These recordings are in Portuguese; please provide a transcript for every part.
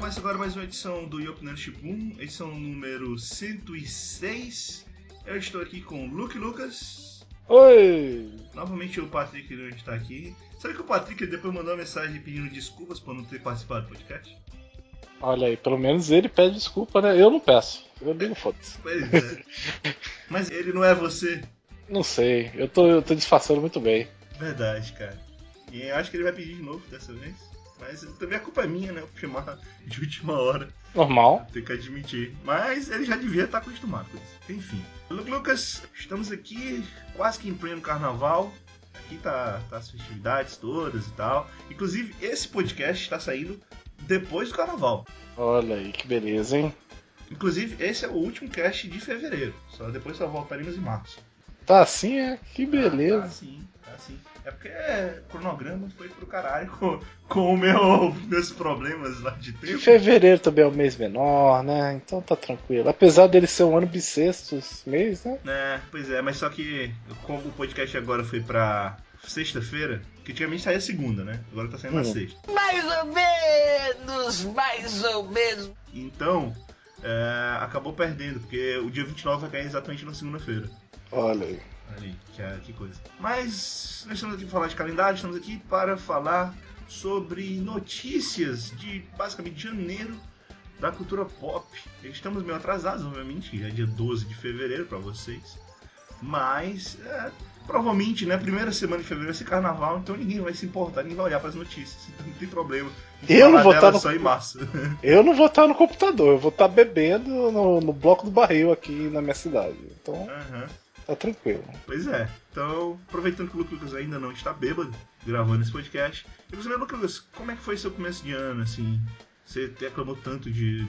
Começa agora mais uma edição do Yopinando Boom, edição número 106. Eu estou aqui com o Luke Lucas. Oi! Novamente o Patrick não está aqui. Sabe que o Patrick depois mandou uma mensagem pedindo desculpas por não ter participado do podcast? Olha aí, pelo menos ele pede desculpa, né? Eu não peço. Eu ligo foda-se. Pois é. Mas ele não é você? Não sei, eu tô disfarçando muito bem. Verdade, cara. E eu acho que ele vai pedir de novo dessa vez. Mas também a culpa é minha, né? Eu chamar de última hora. Normal. Tem que admitir. Mas ele já devia estar acostumado com isso. Enfim. Lucas, estamos aqui quase que em pleno carnaval. Aqui tá as festividades todas e tal. Inclusive, esse podcast está saindo depois do carnaval. Olha aí, que beleza, hein? Inclusive, esse é o último cast de fevereiro. Depois só voltaremos em março. Tá assim, é? Que beleza. Tá sim. É porque o cronograma foi pro caralho com meus problemas lá de tempo. Fevereiro também é um mês menor, né? Então tá tranquilo. Apesar dele ser um ano bissexto esse mês, né? É, pois é, mas só que como o podcast agora foi pra sexta-feira, que antigamente saía segunda, né? Agora tá saindo na sexta. Mais ou menos. Então, acabou perdendo, porque o dia 29 vai cair exatamente na segunda-feira. Olha aí. Ali, que coisa. Mas nós estamos aqui para falar de calendário, estamos aqui para falar sobre notícias de basicamente janeiro da cultura pop. Estamos meio atrasados, obviamente, já é dia 12 de fevereiro para vocês. Mas provavelmente, né, primeira semana de fevereiro vai ser carnaval, então ninguém vai se importar, ninguém vai olhar para as notícias, então não tem problema. Eu não vou estar só em março. Eu não vou estar no computador, eu vou estar bebendo no bloco do barril aqui na minha cidade. Então, tá tranquilo. Pois é. Então, aproveitando que o Lucas ainda não está bêbado, gravando esse podcast, eu gostaria, Lucas, como é que foi seu começo de ano, assim? Você reclamou tanto de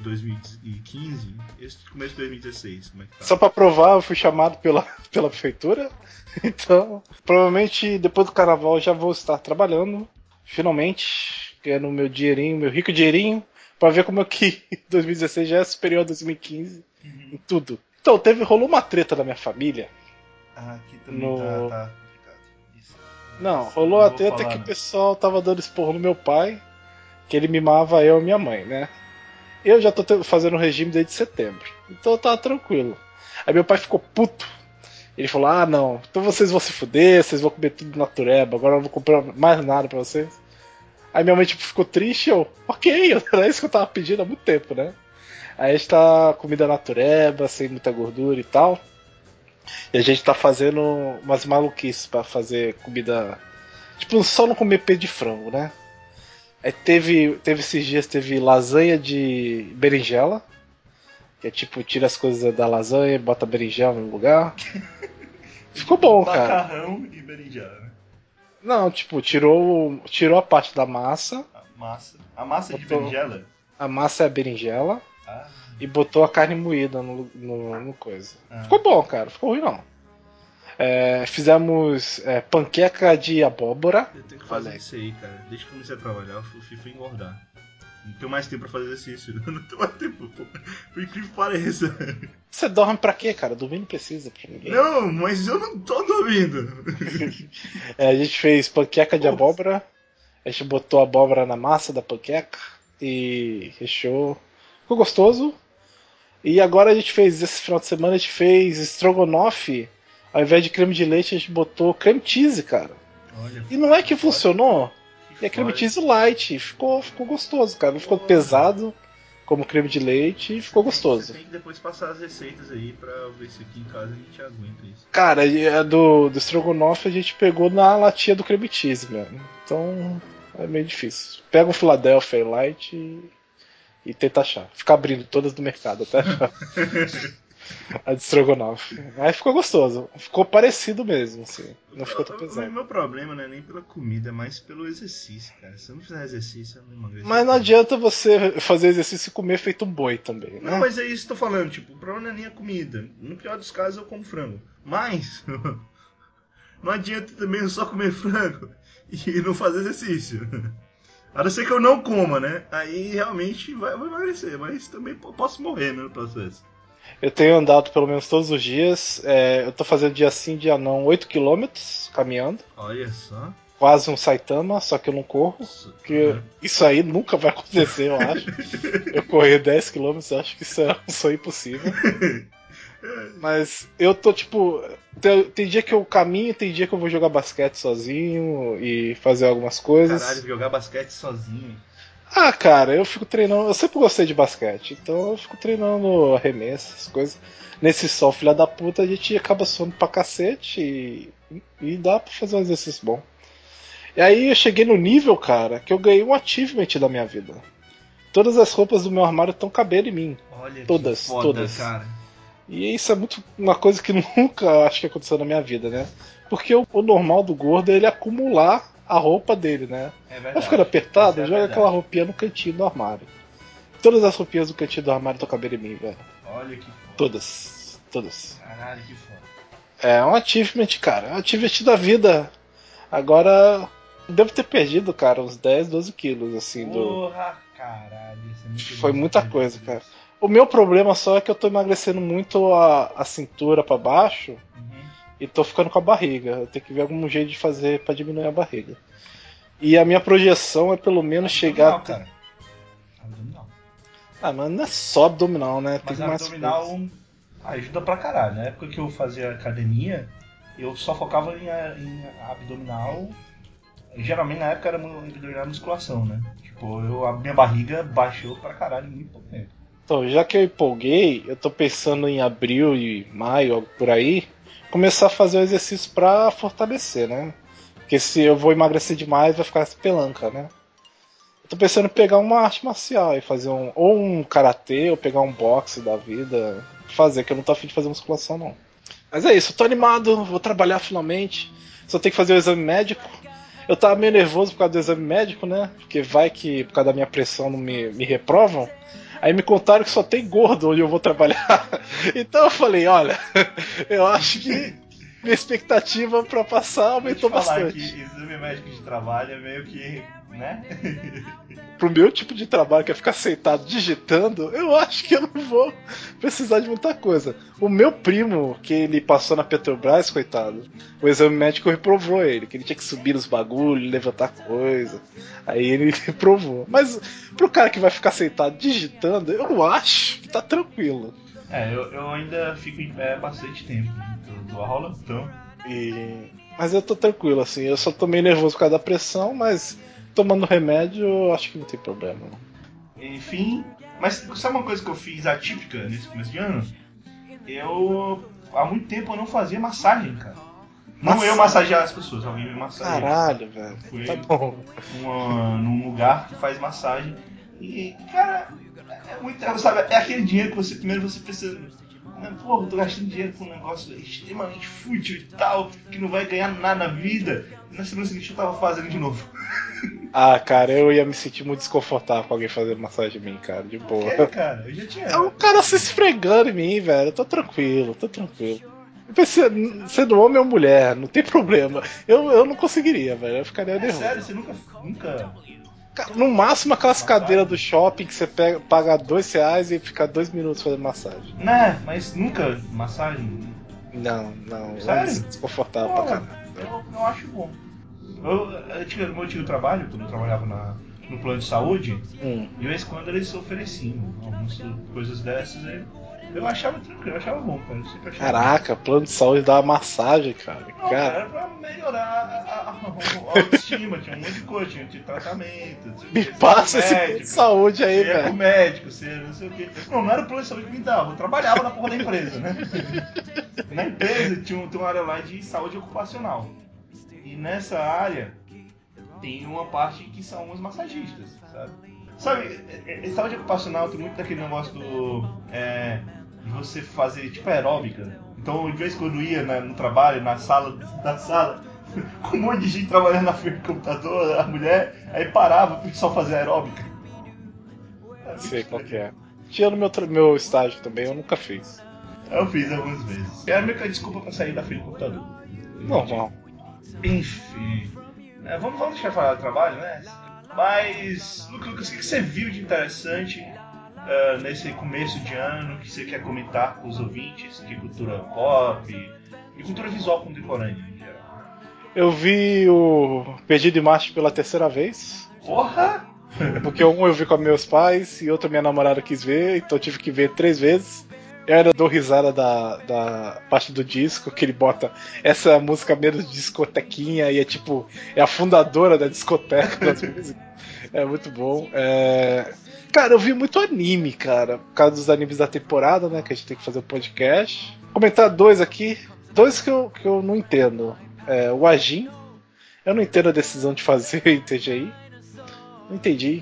2015, esse começo de 2016, como é que tá? Só pra provar, eu fui chamado pela prefeitura. Então, provavelmente depois do carnaval eu já vou estar trabalhando, finalmente, ganhando meu dinheirinho, meu rico dinheirinho, pra ver como é que 2016 já é superior a 2015 em tudo. Então, rolou uma treta da minha família. Aqui também tá complicado. Isso. Não, rolou a treta que o pessoal tava dando esporro no meu pai, que ele mimava eu e minha mãe, né? Eu já tô fazendo regime desde setembro, então tá tranquilo. Aí meu pai ficou puto. Ele falou: ah, não, então vocês vão se fuder, vocês vão comer tudo natureba, agora eu não vou comprar mais nada pra vocês. Aí minha mãe tipo, ficou triste, ok, era isso que eu tava pedindo há muito tempo, né? Aí a gente tá comida natureba, sem muita gordura e tal. E a gente tá fazendo umas maluquices pra fazer comida. Tipo, só não comer peito de frango, né? Aí teve esses dias, teve lasanha de berinjela. Que é tipo, tira as coisas da lasanha e bota berinjela no lugar. Ficou bom, cara. Macarrão e berinjela, né? Não, tipo, tirou a parte da massa. A massa de berinjela? A massa é a berinjela. E botou a carne moída no coisa. Ficou bom, cara. Ficou ruim não. Fizemos panqueca de abóbora. Eu tenho que fazer isso aí, cara. Desde que comecei a trabalhar, eu fui engordar. Não tenho mais tempo pra fazer exercício. Não tenho mais tempo, pô. Por incrível que pareça. Você dorme pra quê, cara? Dormir não precisa pra ninguém. Não, mas eu não tô dormindo. A gente fez panqueca de abóbora. A gente botou a abóbora na massa da panqueca e recheou. Ficou gostoso. E agora a gente fez, esse final de semana, a gente fez estrogonofe. Ao invés de creme de leite, a gente botou creme cheese, cara. Olha, e não é que funcionou? E é creme cheese light. Ficou gostoso, cara. Não ficou pesado como creme de leite e ficou gostoso. Você tem que depois passar as receitas aí pra ver se aqui em casa a gente aguenta isso. Cara, do estrogonofe a gente pegou na latinha do creme cheese mesmo. Então é meio difícil. Pega um Philadelphia light e tenta achar. Fica abrindo todas do mercado até achar. A de estrogonofe. Aí ficou gostoso. Ficou parecido mesmo, assim. Não ficou tão pesado. O meu problema não é nem pela comida, é mais pelo exercício, cara. Se eu não fizer exercício, eu não emagreço. Mas não adianta você fazer exercício e comer feito um boi também, né? Não, mas é isso que eu tô falando. Tipo, o problema não é nem a comida. No pior dos casos, eu como frango. Mas não adianta também eu só comer frango e não fazer exercício. A não ser que eu não coma, né? Aí realmente vai emagrecer. Mas também posso morrer, né, no processo. Eu tenho andado pelo menos todos os dias. Eu tô fazendo dia sim, dia não, 8 km caminhando. Olha só. quase um Saitama, só que eu não corro. Porque isso aí nunca vai acontecer, eu acho. Eu correr 10 km, eu acho que isso é um sonho impossível. Mas eu tô tipo. Tem dia que eu caminho, tem dia que eu vou jogar basquete sozinho e fazer algumas coisas. Caralho, jogar basquete sozinho. Ah, cara, eu fico treinando. Eu sempre gostei de basquete, então eu fico treinando arremesso, essas coisas. Nesse sol, filha da puta, a gente acaba suando pra cacete e dá pra fazer um exercício bom. E aí eu cheguei no nível, cara, que eu ganhei um achievement da minha vida. Todas as roupas do meu armário estão cabendo em mim. Olha todas, que foda, todas. cara. E isso é muito uma coisa que nunca acho que aconteceu na minha vida, né? Porque o normal do gordo é ele acumular a roupa dele, né? É verdade. Vai ficando apertado, É joga verdade. aquela roupinha no cantinho do armário. Todas as roupinhas do cantinho do armário estão cabendo em mim, velho. Olha que foda. Todas. Todas. Caralho, que foda. É um achievement, cara. É um achievement da vida. Agora, devo ter perdido, cara, uns 10, 12 quilos, assim, Porra, caralho. Isso é muito Foi bom, muita velho. coisa, cara. O meu problema só é que eu tô emagrecendo muito a cintura pra baixo e tô ficando com a barriga. Eu tenho que ver algum jeito de fazer pra diminuir a barriga. E a minha projeção é pelo menos chegar. Abdominal, cara. Abdominal. Ah, mas não é só abdominal, né? Mas Tem mais abdominal coisas. ajuda pra caralho. Na época que eu fazia academia, eu só focava em abdominal. Geralmente na época era musculação, né? Tipo, a minha barriga baixou pra caralho em muito pouco tempo. Então, já que eu empolguei, eu tô pensando em abril e maio, algo por aí, começar a fazer o exercício pra fortalecer, né? Porque se eu vou emagrecer demais, vai ficar essa pelanca, né? Eu tô pensando em pegar uma arte marcial e fazer ou um karatê, ou pegar um boxe da vida. Fazer, que eu não tô afim de fazer musculação, não. Mas é isso, eu tô animado, vou trabalhar finalmente. Só tenho que fazer o exame médico. Eu tava meio nervoso por causa do exame médico, né? Porque vai que por causa da minha pressão não me reprovam. Aí me contaram que só tem gordo onde eu vou trabalhar. Então eu falei, olha, eu acho que minha expectativa pra passar aumentou bastante. Que exame médico de trabalho é meio que, né? Pro meu tipo de trabalho, que é ficar sentado digitando, eu acho que eu não vou precisar de muita coisa. O meu primo, que ele passou na Petrobras, coitado, o exame médico reprovou ele, que ele tinha que subir nos bagulhos, levantar coisa. Aí ele reprovou. Mas pro cara que vai ficar sentado digitando, eu acho que tá tranquilo. Eu ainda fico em pé bastante tempo. Dou aula, então. Mas eu tô tranquilo, assim, eu só tô meio nervoso por causa da pressão, mas tomando remédio eu acho que não tem problema. Enfim, mas sabe uma coisa que eu fiz atípica nesse começo de ano? Há muito tempo eu não fazia massagem, cara. Não eu massagear as pessoas, alguém me massageia. Caralho, velho. Fui Tá bom. num lugar que faz massagem. E, cara, é muito. Sabe, é aquele dinheiro que você precisa. Porra, eu tô gastando dinheiro com um negócio extremamente fútil e tal, que não vai ganhar nada na vida. E na semana seguinte eu tava fazendo de novo. Ah, cara, eu ia me sentir muito desconfortável com alguém fazendo massagem em mim, cara, de boa. Por quê, cara? Eu já tinha. É um cara se esfregando em mim, velho. Eu tô tranquilo, tô tranquilo. Sendo homem ou mulher, não tem problema. Eu não conseguiria, velho. Eu ficaria nervoso. Sério, você nunca. No máximo aquelas Massagem? cadeiras do shopping que você paga R$2 e fica 2 minutos fazendo massagem. Né, mas nunca massagem. Não, eu me Sério? sinto desconfortável pra Porra, caralho. eu acho bom. No meu antigo trabalho, quando eu trabalhava no plano de saúde, de vez em quando eles ofereciam algumas coisas dessas. Eu achava tranquilo, eu achava bom, cara. Eu sempre achei Caraca, plano de saúde dá uma massagem, cara. bom. Não, cara, era pra melhorar a autoestima, tinha um monte de coisa, tinha tratamento, Me você ia passa pro esse plano de médico, saúde aí, você ia pro velho. médico, você não sei o quê. Não era o plano de saúde que me dava, eu trabalhava na porra da empresa, né? Na empresa tinha uma área lá de saúde ocupacional. E nessa área tem uma parte que são os massagistas, sabe? Sabe, saúde ocupacional tem muito daquele negócio de você fazer tipo aeróbica. Então, de vez em quando ia no trabalho, na sala, com um monte de gente trabalhando na frente do computador, a mulher, aí parava pro pessoal fazer aeróbica. Sei qual que é. Tinha no meu estágio também, eu nunca fiz. Eu fiz algumas vezes. É a única desculpa pra sair da frente do computador. Normal. Enfim. Vamos deixar falar do trabalho, né? Mas, Lucas, o que você viu de interessante nesse começo de ano que você quer comentar com os ouvintes de cultura pop e cultura visual contemporânea em geral? Eu vi o Perdido em Marte pela terceira vez. Porra! Porque um eu vi com meus pais e outro minha namorada quis ver, então eu tive que ver 3 vezes. Eu ainda dou risada da parte do disco, que ele bota essa música menos discotequinha e é tipo, é a fundadora da discoteca das músicas. É muito bom. Cara, eu vi muito anime, cara, por causa dos animes da temporada, né, que a gente tem que fazer o podcast. Vou comentar 2 aqui, 2 que eu não entendo. O Ajin, eu não entendo a decisão de fazer em TGI. Não entendi.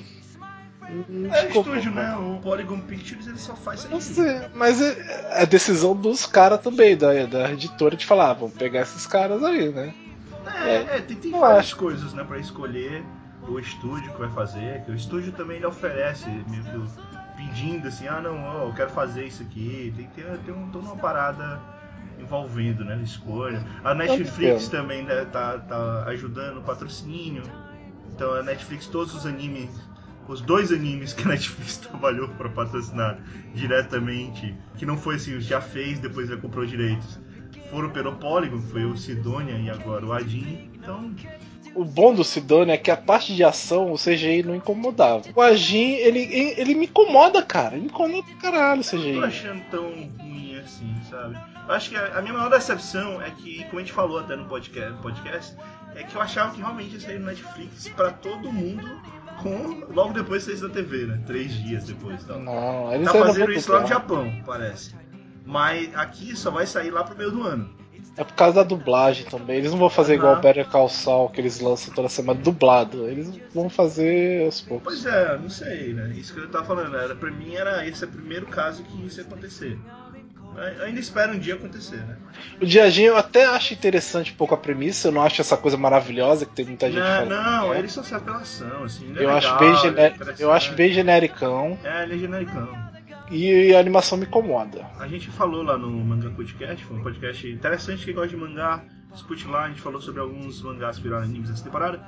É estúdio, né? O Polygon Pictures ele só faz isso aí. Não sei, mas é a decisão dos caras também, da editora, de falar, vamos pegar esses caras aí, né? Tem várias coisas, né, pra escolher o estúdio que vai fazer, que o estúdio também ele oferece, meio que pedindo assim, eu quero fazer isso aqui, tem que ter toda uma parada envolvendo, né, a escolha. A Netflix também, né, tá ajudando o patrocínio, então a Netflix, todos os animes, os 2 animes que a Netflix trabalhou para patrocinar diretamente, que não foi assim, já fez, depois já comprou direitos, foram pelo Polygon, foi o Sidonia e agora o Ajin, então... O bom do Sidonia é que a parte de ação, o CGI não incomodava. O Ajin, ele me incomoda, cara. Ele me incomoda pra caralho o CGI. Eu não tô achando tão ruim assim, sabe? Eu acho que a minha maior decepção é que, como a gente falou até no podcast, é que eu achava que realmente ia sair no Netflix pra todo mundo logo depois de sair da TV, né? 3 dias depois e tal. Não, eles tá fazendo isso lá no Japão, parece. Mas aqui só vai sair lá pro meio do ano. É por causa da dublagem também. Eles não vão fazer igual o Better Call Saul, que eles lançam toda semana dublado. Eles vão fazer aos poucos. Pois é, não sei, né? Isso que eu tava falando. Pra mim esse é o primeiro caso que isso ia acontecer. Eu ainda espero um dia acontecer, né? O Diagin eu até acho interessante um pouco a premissa. Eu não acho essa coisa maravilhosa que tem muita gente falando. Não, ele só serve pela ação, assim. Eu acho bem genericão. Ele é genericão. E a animação me incomoda. A gente falou lá no Manga Podcast, foi um podcast interessante. Quem gosta de mangá, escute lá. A gente falou sobre alguns mangás que viraram animes dessa temporada.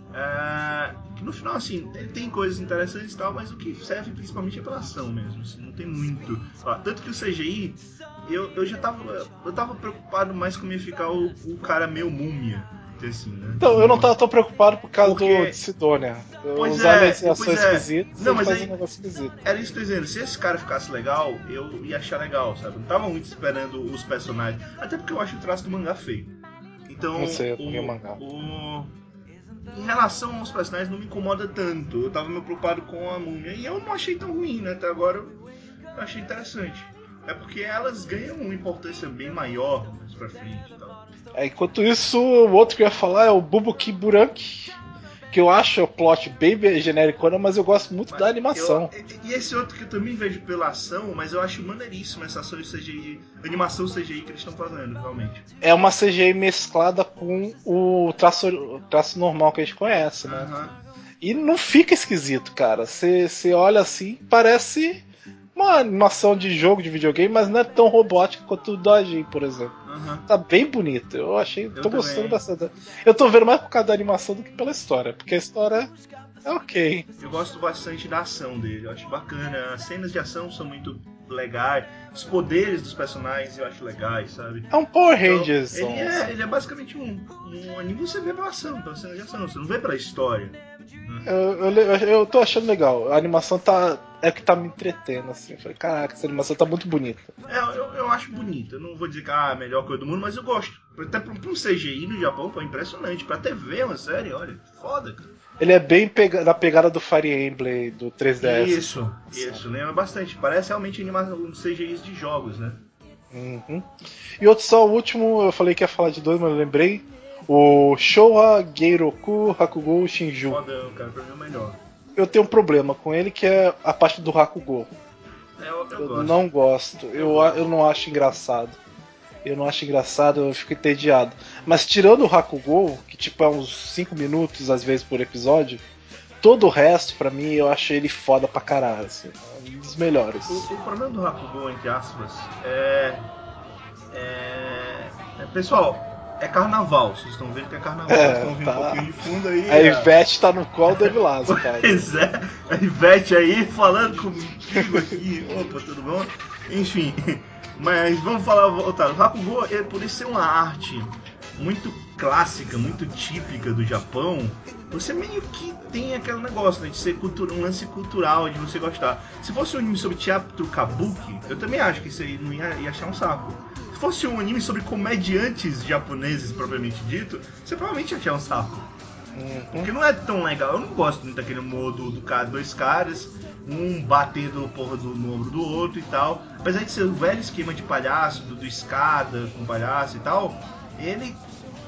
Que no final, assim, tem coisas interessantes e tal, mas o que serve principalmente é pela ação mesmo. Assim, não tem muito. Tanto que o CGI, eu tava preocupado mais como ia ficar o cara meio múmia. Assim, né? Então, eu não tava tão preocupado por causa do Sidonia. Pois os aliens são esquisitos, não, mas fazem um negócio esquisito. Era isso que eu tô dizendo, se esse cara ficasse legal, eu ia achar legal, sabe? Não tava muito esperando os personagens. Até porque eu acho o traço do mangá feio. Então, não sei, eu mangá. Em relação aos personagens, não me incomoda tanto. Eu tava meio preocupado com a múmia. E eu não achei tão ruim, né? Até agora eu achei interessante. É porque elas ganham uma importância bem maior mais pra frente e tal. Enquanto isso, o outro que eu ia falar é o Bubuki Buranki, que eu acho o plot bem genérico, mas eu gosto muito da animação. E esse outro que eu também vejo pela ação, mas eu acho maneiríssimo essa ação de CGI, animação CGI que eles estão fazendo, realmente. É uma CGI mesclada com o traço normal que a gente conhece, né? Uhum. E não fica esquisito, cara. Você olha assim, parece uma animação de jogo de videogame, mas não é tão robótica quanto o do Ajin, por exemplo. Uhum. Tá bem bonito. Eu achei. Tô gostando bastante. Eu tô vendo mais por causa da animação do que pela história, porque a história é ok. Eu gosto bastante da ação dele, eu acho bacana. As cenas de ação são muito legais. Os poderes dos personagens eu acho legais, sabe? É um Power Rangers. Então, ele é basicamente um anime que você vê pela ação, pela cena de ação, você não vê pela história. Eu tô achando legal. A animação é que tá me entretendo, assim. Eu falei, caraca, essa animação tá muito bonita. Eu acho bonita. Eu não vou dizer que é a melhor coisa do mundo, mas eu gosto. Até pra um CGI no Japão, pô, é impressionante. Pra TV, uma série, olha, foda, cara. Ele é bem na pegada do Fire Emblem, do 3DS. Isso, lembra bastante. Parece realmente animação CGIs de jogos, né? Uhum. E outro só, o último, eu falei que ia falar de 2, mas eu lembrei. O Showa Geiroku Hakugo Shinju. Fodão, cara, pra mim é o melhor. Eu tenho um problema com ele, que é a parte do Hakugo. Eu gosto. Não gosto. Eu não acho engraçado. Eu fico entediado. Mas tirando o Hakugo, que tipo é uns 5 minutos às vezes por episódio, todo o resto, pra mim, eu acho ele foda pra caralho. Assim, é um dos melhores. O problema do Hakugo, entre aspas, pessoal, é carnaval. Vocês estão vendo que é carnaval. Vocês estão ouvindo um pouquinho de fundo aí. A Ivete tá no colo do Evilazo, cara. Pois é, a Ivete aí falando comigo aqui. Opa, tudo bom? Enfim, mas vamos voltar. O Hakugo, por isso ser uma arte muito clássica, muito típica do Japão, você meio que tem aquele negócio, né, de ser um lance cultural, de você gostar. Se fosse um anime sobre teatro kabuki, eu também acho que isso aí não ia achar um saco. Se fosse um anime sobre comediantes japoneses, propriamente dito, você provavelmente ia achar um saco. Porque não é tão legal. Eu não gosto muito daquele modo do cara, dois caras, um batendo porra no ombro do outro e tal. Apesar de ser o velho esquema de palhaço, do escada com palhaço e tal, ele...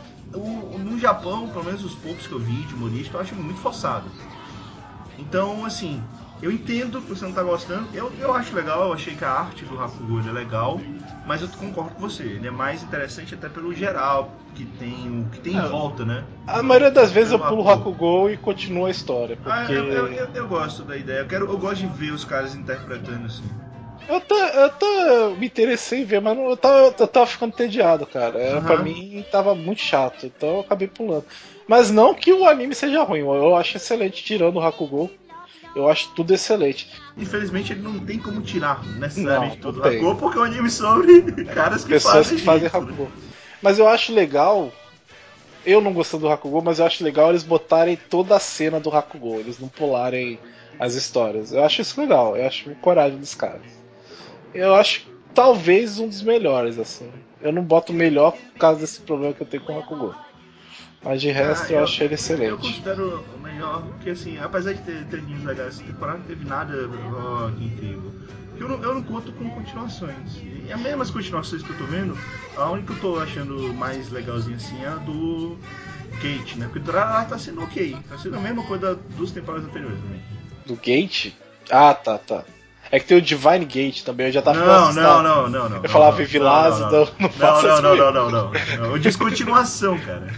no Japão, pelo menos os poucos que eu vi de humorista, eu acho muito forçado. Então, assim, eu entendo que você não tá gostando. Eu acho legal, eu achei que a arte do Hakugo é legal, mas eu concordo com você. Ele é mais interessante até pelo geral que tem em volta, né? A maioria das vezes eu pulo o Hakugo e continuo a história, porque... eu gosto da ideia. Eu gosto de ver os caras interpretando assim. Eu até me interessei em ver, mas eu tava ficando entediado, cara. Pra mim tava muito chato, então eu acabei pulando. Mas não que o anime seja ruim, eu acho excelente, tirando o Hakugo. Eu acho tudo excelente. Infelizmente ele não tem como tirar necessariamente tudo do Hakugo, porque é um anime sobre caras que pessoas fazem que fazem Hakugo. Mas eu acho legal, eu não gostando do Hakugo, mas eu acho legal eles botarem toda a cena do Hakugo, eles não pularem as histórias. Eu acho isso legal, eu acho coragem dos caras. Eu acho talvez um dos melhores, assim. Eu não boto melhor por causa desse problema que eu tenho com o Hakugo. Mas de resto eu acho ele excelente. Eu considero o melhor, porque assim, apesar de ter animes legais essa temporada, não teve nada que incrível. Porque eu não conto com continuações. E as mesmas continuações que eu tô vendo, a única que eu tô achando mais legalzinha assim é a do Gate, né? Porque ela tá sendo ok. Tá sendo a mesma coisa das duas temporadas anteriores também. Do Gate? Ah, tá. É que tem o Divine Gate também, eu já tava ficando assustado. Não. Eu falava Vivilaz, então não faça isso. Não. Eu disse continuação, cara.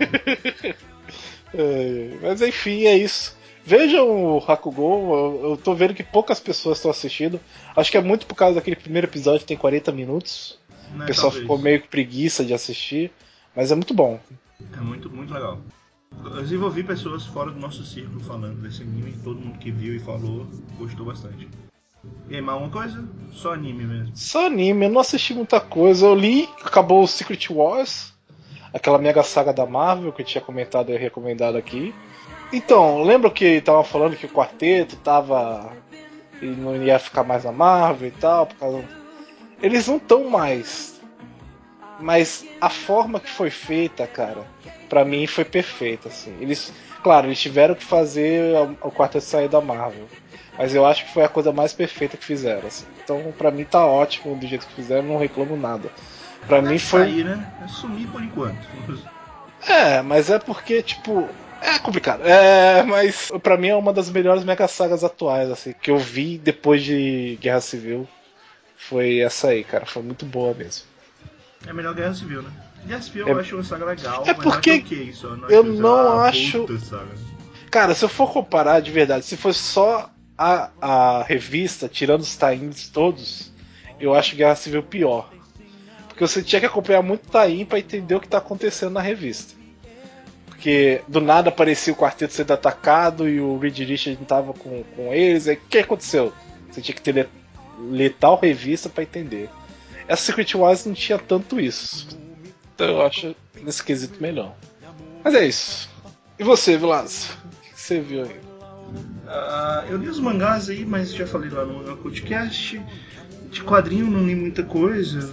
Mas enfim, é isso. Vejam o Hakugo, eu tô vendo que poucas pessoas estão assistindo. Acho que é muito por causa daquele primeiro episódio que tem 40 minutos. O pessoal ficou meio com preguiça de assistir, mas é muito bom. É muito, muito legal. Eu desenvolvi pessoas fora do nosso círculo falando desse anime, todo mundo que viu e falou gostou bastante. E aí, mais uma coisa? Só anime mesmo? Só anime, eu não assisti muita coisa. Eu li, acabou o Secret Wars, aquela mega saga da Marvel que eu tinha comentado e recomendado aqui. Então, lembra que tava falando que o quarteto tava... ele não ia ficar mais na Marvel e tal, por causa... Eles não estão mais. Mas a forma que foi feita, cara, pra mim foi perfeita, assim. Claro, eles tiveram que fazer o quarteto sair da Marvel. Mas eu acho que foi a coisa mais perfeita que fizeram, assim. Então, pra mim tá ótimo do jeito que fizeram, não reclamo nada. Pra mim foi sair, né? É sumir por enquanto. Mas é porque, tipo, é complicado. Mas pra mim é uma das melhores mega sagas atuais, assim, que eu vi depois de Guerra Civil. Foi essa aí, cara. Foi muito boa mesmo. É melhor Guerra Civil, né? Guerra Civil eu acho uma saga legal, mas porque eu acho ok só. Eu não acho. Saga. Cara, se eu for comparar de verdade, se fosse só a revista, tirando os tie-ins todos, eu acho Guerra Civil pior. Porque você tinha que acompanhar muito tie-in pra entender o que tá acontecendo na revista. Porque do nada aparecia o quarteto sendo atacado e o Reed Richards não tava com eles. Aí o que aconteceu? Você tinha que ler tal revista pra entender. Essa Secret Wars não tinha tanto isso. Então eu acho nesse quesito melhor. Mas é isso. E você, Vilas? O que você viu aí? Eu li os mangás aí, mas já falei lá no podcast. De quadrinho não li muita coisa.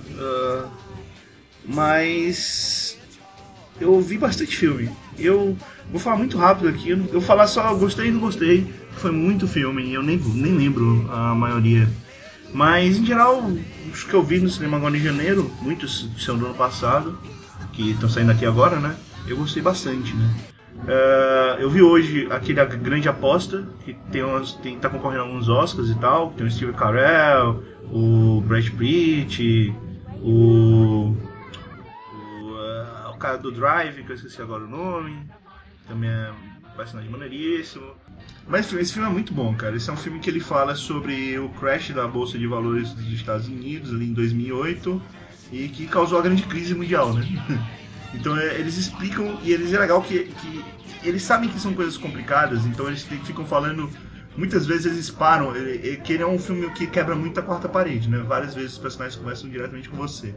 Mas eu vi bastante filme. Eu vou falar muito rápido aqui. Eu vou falar só gostei e não gostei. Foi muito filme e eu nem lembro a maioria. Mas em geral, os que eu vi no cinema agora em janeiro, muitos são do ano passado, que estão saindo aqui agora, né? Eu gostei bastante, né? Eu vi hoje aquele A Grande Aposta, que tá concorrendo a alguns Oscars e tal. Tem o Steve Carell, o Brad Pitt, o cara do Drive, que eu esqueci agora o nome. Também é um personagem maneiríssimo. Mas esse filme é muito bom, cara. Esse é um filme que ele fala sobre o crash da Bolsa de Valores dos Estados Unidos ali em 2008 e que causou a grande crise mundial, né? Então eles explicam, e é legal que eles sabem que são coisas complicadas, então eles ficam falando, muitas vezes eles param, que ele é um filme que quebra muito a quarta parede, né? Várias vezes os personagens conversam diretamente com você.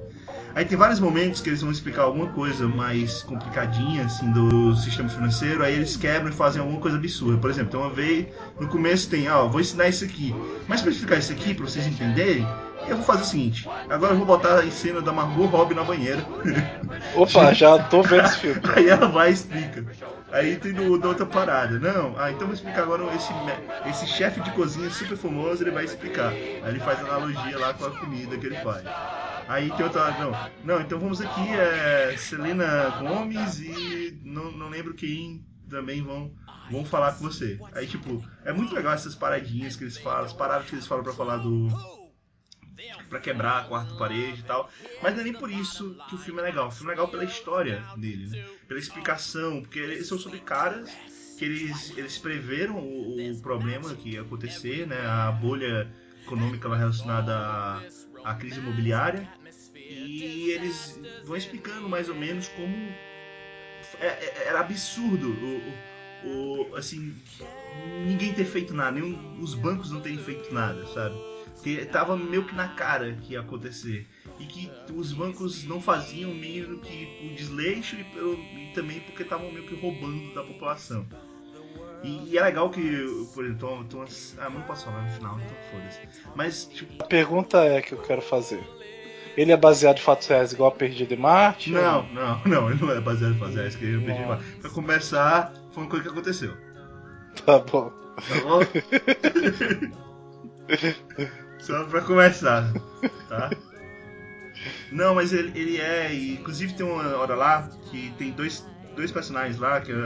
Aí tem vários momentos que eles vão explicar alguma coisa mais complicadinha, assim, do sistema financeiro, aí eles quebram e fazem alguma coisa absurda. Por exemplo, tem uma vez, no começo tem, vou ensinar isso aqui. Mas para explicar isso aqui, para vocês entenderem, eu vou fazer o seguinte, agora eu vou botar a cena da Margot Robbie na banheira. Opa, já tô vendo esse filme. Aí ela vai e explica. Aí tem da outra parada. Não, então vou explicar agora esse chefe de cozinha super famoso, ele vai explicar. Aí ele faz analogia lá com a comida que ele faz. Aí tem outra, não, então vamos aqui, Selena Gomez e não lembro quem também vão falar com você. Aí tipo, é muito legal essas paradinhas que eles falam, as paradas que eles falam pra falar pra quebrar a quarta parede e tal. Mas não é nem por isso que o filme é legal. O filme é legal pela história dele, né? Pela explicação, porque eles são sobre caras que eles preveram o problema que ia acontecer, né? A bolha econômica relacionada à crise imobiliária. E eles vão explicando mais ou menos como era absurdo assim, ninguém ter feito nada, os bancos não terem feito nada, sabe? Porque tava meio que na cara que ia acontecer. E que os bancos não faziam meio que por desleixo e também porque estavam meio que roubando da população. E é legal que, por exemplo, não posso falar no final, então foda-se. Mas, tipo. A pergunta é que eu quero fazer. Ele é baseado em fatos reais igual a Perdido em Marte? Não, ele não é baseado em fatos reais que eu perdi mais. Pra começar, foi uma coisa que aconteceu. Tá bom. Tá bom? Só pra começar, tá? Não, mas ele é. Inclusive tem uma hora lá que tem dois personagens lá, que é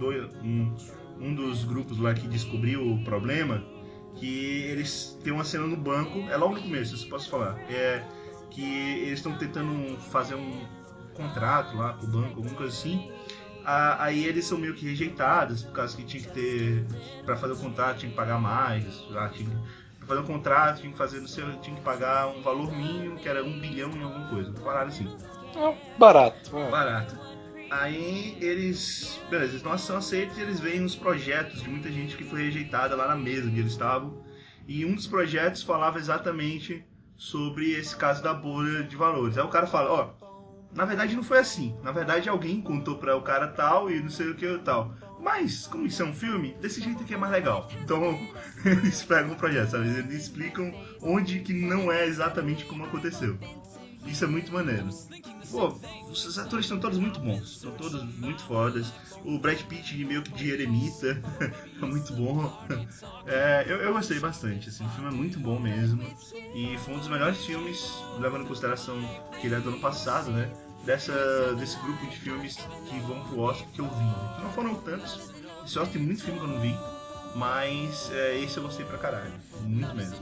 um dos grupos lá que descobriu o problema, que eles têm uma cena no banco, é logo no começo, isso posso falar. É que eles estão tentando fazer um contrato lá com o banco, alguma coisa assim. Aí eles são meio que rejeitados, por causa que tinha que ter. Pra fazer o contrato tinha que pagar mais, pra fazer um contrato tinha que pagar um valor mínimo, que era 1 bilhão em alguma coisa, uma parada assim. Barato. Barato. Aí beleza, eles são aceitos e eles veem os projetos de muita gente que foi rejeitada lá na mesa onde eles estavam. E um dos projetos falava exatamente sobre esse caso da bolha de valores. Aí o cara fala, na verdade não foi assim. Na verdade alguém contou pra o cara tal e não sei o que tal. Mas, como isso é um filme, desse jeito aqui é mais legal. Então, eles pegam o projeto, sabe? Eles explicam onde que não é exatamente como aconteceu. Isso é muito maneiro. Pô, os atores estão todos muito bons. Estão todos muito fodas. O Brad Pitt meio que de eremita. É muito bom. Eu gostei bastante. Assim, o filme é muito bom mesmo. E foi um dos melhores filmes, levando em consideração que ele é do ano passado, né? Desse grupo de filmes que vão pro Oscar que eu vi. Né? Que não foram tantos. Esse Oscar tem muito filme que eu não vi. Mas esse eu gostei pra caralho. Muito mesmo.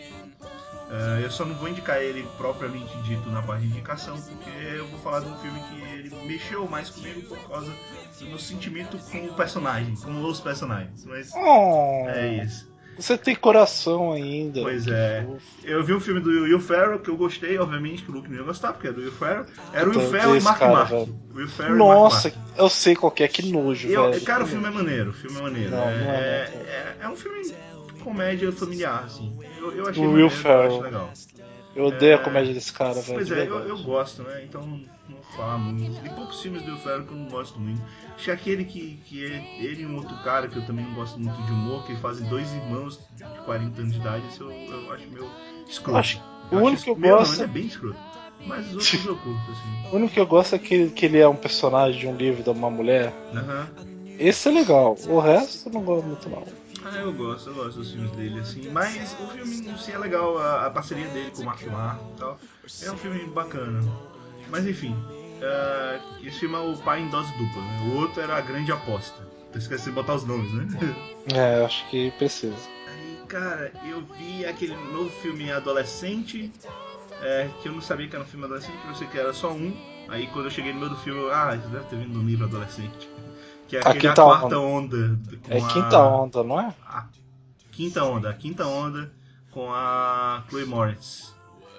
Eu só não vou indicar ele propriamente dito na parte de indicação, porque eu vou falar de um filme que ele mexeu mais comigo por causa do meu sentimento com o personagem, com os personagens. Mas é isso. Você tem coração ainda. Pois é. Fofo. Eu vi um filme do Will Ferrell que eu gostei, obviamente, que o Luke não ia gostar, porque é do Will Ferrell. Era o Will Ferrell e Mark Mark. Will Ferrell Nossa, e Mark Mark. eu sei qual que é, que nojo, velho. Cara, o filme é maneiro, o filme é maneiro. Não É um filme comédia familiar, assim. Eu achei o Will maneiro, eu acho Ferrell. legal. Eu odeio a comédia desse cara, velho. Pois é, eu gosto, né? Então não vou falar muito. Tem poucos filmes do Will Ferrell que eu não gosto muito. Acho que aquele que é ele e um outro cara que eu também não gosto muito de humor, que fazem dois irmãos de 40 anos de idade, esse eu acho meio escroto. O único que eu meu gosto. Não, ele é bem escroto. Mas os outros eu curto, assim. O único que eu gosto é que ele é um personagem de um livro de uma mulher. Esse é legal. O resto eu não gosto muito, não. Eu gosto dos filmes dele, assim. Mas o filme em si é legal, a parceria dele com o Mark Mark e tal. É um filme bacana. Mas enfim, esse filme é o Pai em Dose Dupla, né? O outro era A Grande Aposta. Tu esqueci de botar os nomes, né? Acho que precisa. Aí, cara, eu vi aquele novo filme adolescente, que eu não sabia que era um filme adolescente, eu sei que era só um. Aí quando eu cheguei no meio do filme, deve ter vindo um livro adolescente. Que é aquele A Quarta Onda. Quinta Onda, não é? A Quinta Onda com a Chloe Moretz.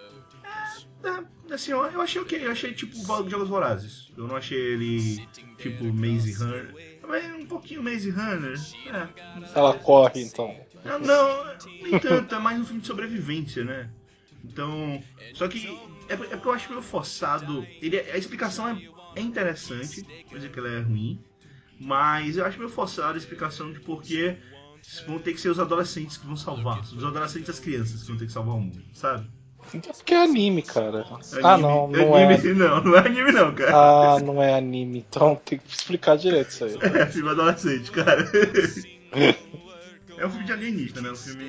Assim, eu achei ok, eu achei tipo Jogos Vorazes. Eu não achei ele tipo Maze Runner. Mas um pouquinho Maze Runner. Ela corre então. Não, nem tanto, é mais um filme de sobrevivência, né? Então, só que é porque eu acho meio forçado. A explicação é interessante, coisa que ela é ruim, mas eu acho meio forçado a explicação de porquê vão ter que ser os adolescentes que vão salvar. Os adolescentes e as crianças que vão ter que salvar o mundo, sabe? É porque é anime, cara. Anime, Não anime, é. não é anime não, cara. Não é anime, então tem que explicar direito isso aí. É filme adolescente, cara. É um filme de alienígena, né? Um filme.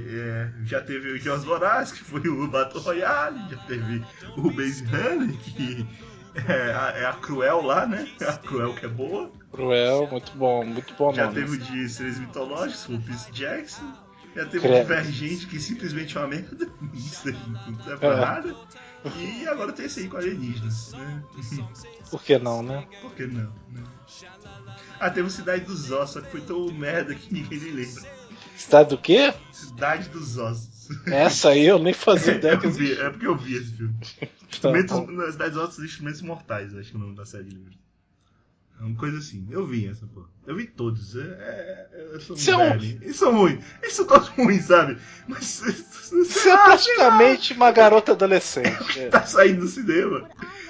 Já teve o Jogos Vorazes, que foi o Battle Royale, já teve o Base Runner, que é a Cruel lá, né? A Cruel que é boa. Cruel, muito bom Já nome. teve o de Seres Mitológicos, o Percy Jackson. Já teve o Divergente, que simplesmente é uma merda. Isso aí não serve pra nada. E agora tem esse aí com alienígenas, né? Por que não, né? Por que não, né? Teve o Cidade dos Ossos, só que foi tão merda que ninguém nem lembra. Cidade do quê? Cidade dos Ossos. Essa aí eu nem fazia ideia que existia. É porque eu vi esse filme. Na Cidade dos Ossos, Instrumentos Mortais, acho que é o nome da série de livros. É uma coisa assim. Eu vi essa porra. Eu vi todos. Eu sou um velho. Eles são ruins. Eles são todos ruins, sabe? Mas você é praticamente uma garota adolescente. Tá saindo do cinema.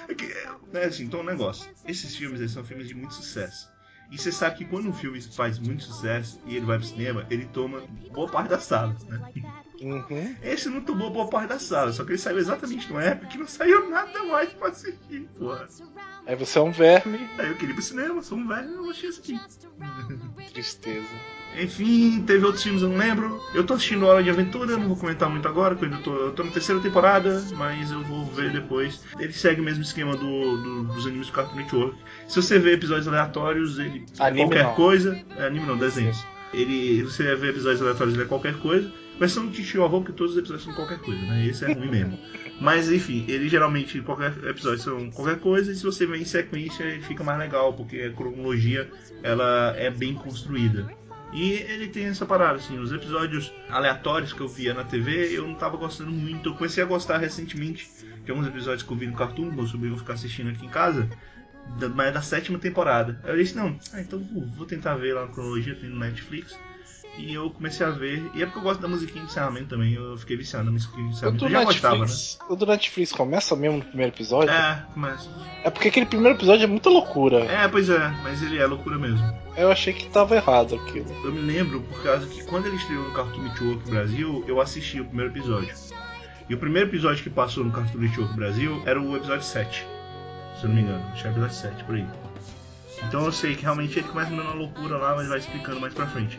Assim, então é um negócio. Esses filmes, eles são filmes de muito sucesso. E você sabe que quando um filme faz muito sucesso e ele vai pro cinema, ele toma boa parte das salas, né? Uhum. Esse não tomou boa parte das salas, só que ele saiu exatamente numa época que não saiu nada mais pra assistir, porra. Aí você é um verme. Aí eu queria ir pro cinema, sou um velho e não achei assistir. Tristeza. Enfim, teve outros filmes, eu não lembro. Eu tô assistindo Hora de Aventura, não vou comentar muito agora, porque eu tô na terceira temporada, mas eu vou ver depois. Ele segue o mesmo esquema dos animes do Cartoon Network. Se você vê episódios aleatórios, ele anime é qualquer não. coisa. Anime não, desenhos. Você vê episódios aleatórios, ele é qualquer coisa. Mas são de tio avô, porque todos os episódios são qualquer coisa, né? Esse é ruim mesmo. Mas enfim, ele geralmente, qualquer episódio são qualquer coisa, e se você vê em sequência, ele fica mais legal, porque a cronologia ela é bem construída. E ele tem essa parada, assim, os episódios aleatórios que eu via na TV, eu não tava gostando muito. Eu comecei a gostar recentemente de alguns episódios que eu vi no Cartoon, meus sobrinhos vão ficar assistindo aqui em casa, mas da 7ª temporada. Aí eu disse, não, então vou tentar ver lá na cronologia, tem no Netflix. E eu comecei a ver, e é porque eu gosto da musiquinha de encerramento também, eu fiquei viciado na musiquinha de encerramento. Eu já gostava, né? O do Netflix começa mesmo no primeiro episódio? Começa. É porque aquele primeiro episódio é muita loucura. Pois é, mas ele é loucura mesmo. Eu achei que tava errado aquilo. Eu me lembro por causa que quando ele estreou no Cartoon Network Brasil, eu assisti o primeiro episódio. E o primeiro episódio que passou no Cartoon Network Brasil era o episódio 7. Se eu não me engano, acho que é o episódio 7, por aí. Então eu sei que realmente ele começa dando uma loucura lá, mas vai explicando mais pra frente.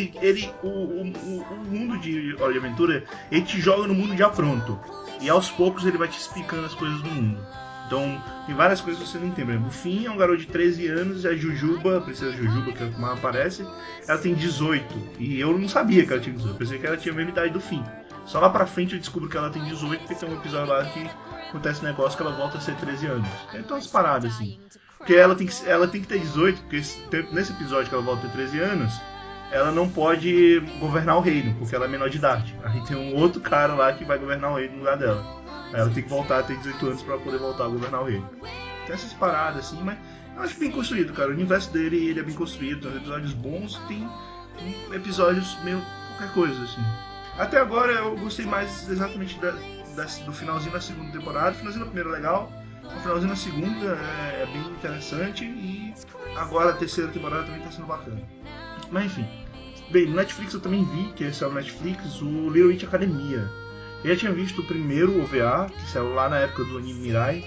O mundo de Hora de Aventura, ele te joga no mundo já pronto. E aos poucos ele vai te explicando as coisas do mundo. Então tem várias coisas que você não entende. O Finn é um garoto de 13 anos, e a Jujuba, a princesa Jujuba, que é o que mais aparece, ela tem 18. E eu não sabia que ela tinha 18, eu pensei que ela tinha a mesma idade do Finn. Só lá pra frente eu descubro que ela tem 18, porque tem um episódio lá que acontece um negócio que ela volta a ser 13 anos. Então umas paradas assim. Porque ela tem que ter 18, porque nesse episódio que ela volta a ter 13 anos, ela não pode governar o reino, porque ela é menor de idade. Aí tem um outro cara lá que vai governar o reino no lugar dela. Aí ela tem que voltar a ter 18 anos pra poder voltar a governar o reino. Tem essas paradas assim, mas eu acho bem construído, cara. O universo dele ele é bem construído, tem episódios bons, tem episódios meio qualquer coisa, assim. Até agora eu gostei mais exatamente do finalzinho da segunda temporada. O finalzinho da primeira é legal, o finalzinho da segunda é bem interessante, e agora a terceira temporada também tá sendo bacana. Mas enfim. Bem, no Netflix eu também vi, que saiu no Netflix, o Little Witch Academia. Eu já tinha visto o primeiro OVA, que saiu lá na época do anime Mirai,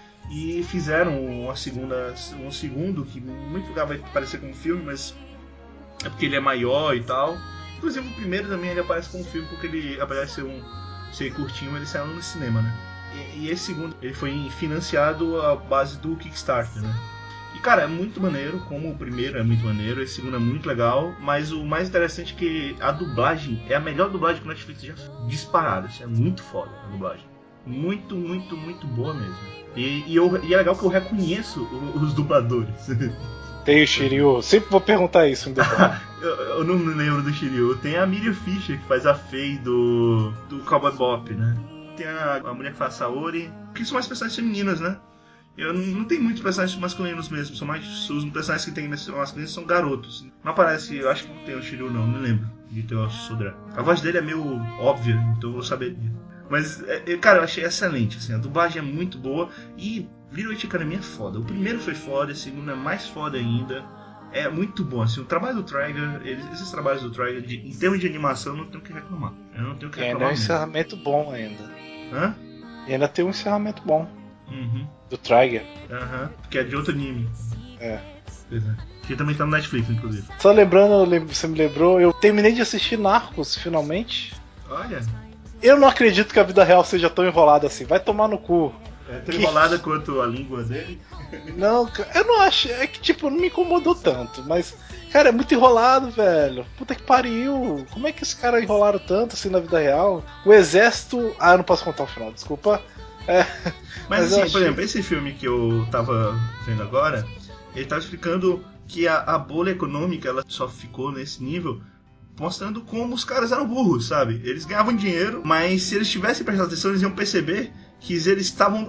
e fizeram um segundo, que em muito lugar vai parecer como filme, mas é porque ele é maior e tal. Inclusive o primeiro também ele aparece como filme, porque ele, apesar de ser curtinho, ele saiu no cinema, né? E esse segundo, ele foi financiado à base do Kickstarter, né? E cara, é muito maneiro, como o primeiro é muito maneiro, esse segundo é muito legal, mas o mais interessante é que a dublagem é a melhor dublagem que o Netflix já disparada, assim, é muito foda a dublagem. Muito, muito, muito boa mesmo. E é legal que eu reconheço os dubladores. Tem o Shiryu, sempre vou perguntar isso em detalhe. Eu não me lembro do Shiryu. Tem a Miriam Fisher, que faz a Faye do Cowboy Bop, né? Tem a mulher que faz a Saori, que são mais personagens femininas, né? Eu não tem muitos personagens masculinos mesmo, são mais os personagens que tem masculinos são garotos. Não aparece, eu acho que não tem o Shiryu não me lembro de ter o Sodra. A voz dele é meio óbvia, então eu vou saber. Mas, cara, eu achei excelente, assim, a dublagem é muito boa e Little Witch Academy é foda. O primeiro foi foda, o segundo é mais foda ainda. É muito bom, assim, o trabalho do Trigger, esses trabalhos do Trigger, em termos de animação, eu não tenho o que reclamar. Eu não tenho o que reclamar. E ainda é um encerramento bom ainda. Hã? E ainda tem um encerramento bom. Uhum. Do Trigger. Aham, que é de outro anime. É. Pois é. Que também tá no Netflix, inclusive. Só lembrando, você me lembrou, eu terminei de assistir Narcos, finalmente. Olha. Eu não acredito que a vida real seja tão enrolada assim. Vai tomar no cu. É tão enrolada quanto a língua dele? Não, eu não acho. É que, tipo, não me incomodou tanto. Mas, cara, é muito enrolado, velho. Puta que pariu. Como é que os caras enrolaram tanto assim na vida real? O exército. Ah, eu não posso contar o final, desculpa. Mas assim, por exemplo, esse filme que eu tava vendo agora, ele tava explicando que a bolha econômica ela só ficou nesse nível mostrando como os caras eram burros, sabe? Eles ganhavam dinheiro, mas se eles tivessem prestado atenção, eles iam perceber que eles estavam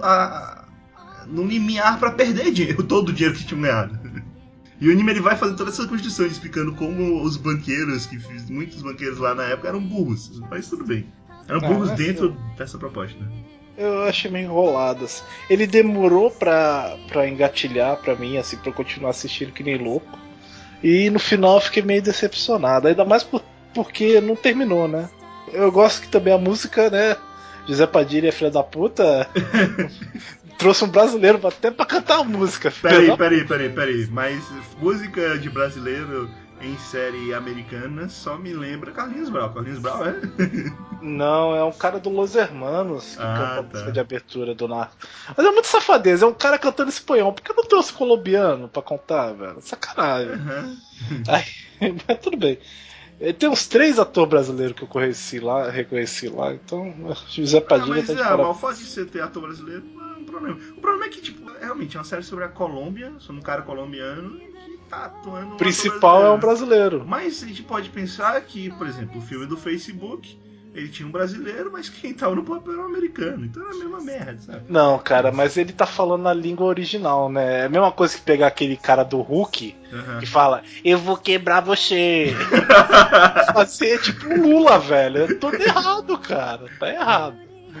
no limiar para perder dinheiro, todo o dinheiro que tinham ganhado. E o anime ele vai fazendo toda essa construção, explicando como os banqueiros, muitos banqueiros lá na época eram burros, mas tudo bem. Eram burros dentro dessa proposta, né? Eu achei meio enrolado, assim. Ele demorou pra engatilhar pra mim, assim, pra eu continuar assistindo que nem louco. E no final eu fiquei meio decepcionado, ainda mais porque não terminou, né? Eu gosto que também a música, né? José Padilha é filha da puta. Trouxe um brasileiro até pra cantar a música. Peraí. Mas música de brasileiro em série americana só me lembra Carlinhos Brau. Carlinhos Brau é? Não, é um cara do Los Hermanos que canta a música tá. de abertura do Narcos. Mas é muito safadeza, é um cara cantando espanhol. Por que não trouxe colombiano pra contar, velho? Sacanagem. Uhum. Mas tudo bem. Tem uns 3 atores brasileiros que eu reconheci lá, então José Padilha tá de Mas parabéns. o fato de você ter ator brasileiro não é um problema. O problema é que, tipo, realmente é uma série sobre a Colômbia, sobre um cara colombiano que tá atuando O principal é um brasileiro. Mas a gente pode pensar que, por exemplo, o filme do Facebook, ele tinha um brasileiro, mas quem tava no papel era um americano. Então é a mesma merda, sabe? Não, cara, mas ele tá falando na língua original, né? É a mesma coisa que pegar aquele cara do Hulk que fala, eu vou quebrar você. Fazer tipo um Lula, velho. É todo errado, cara. Tá errado.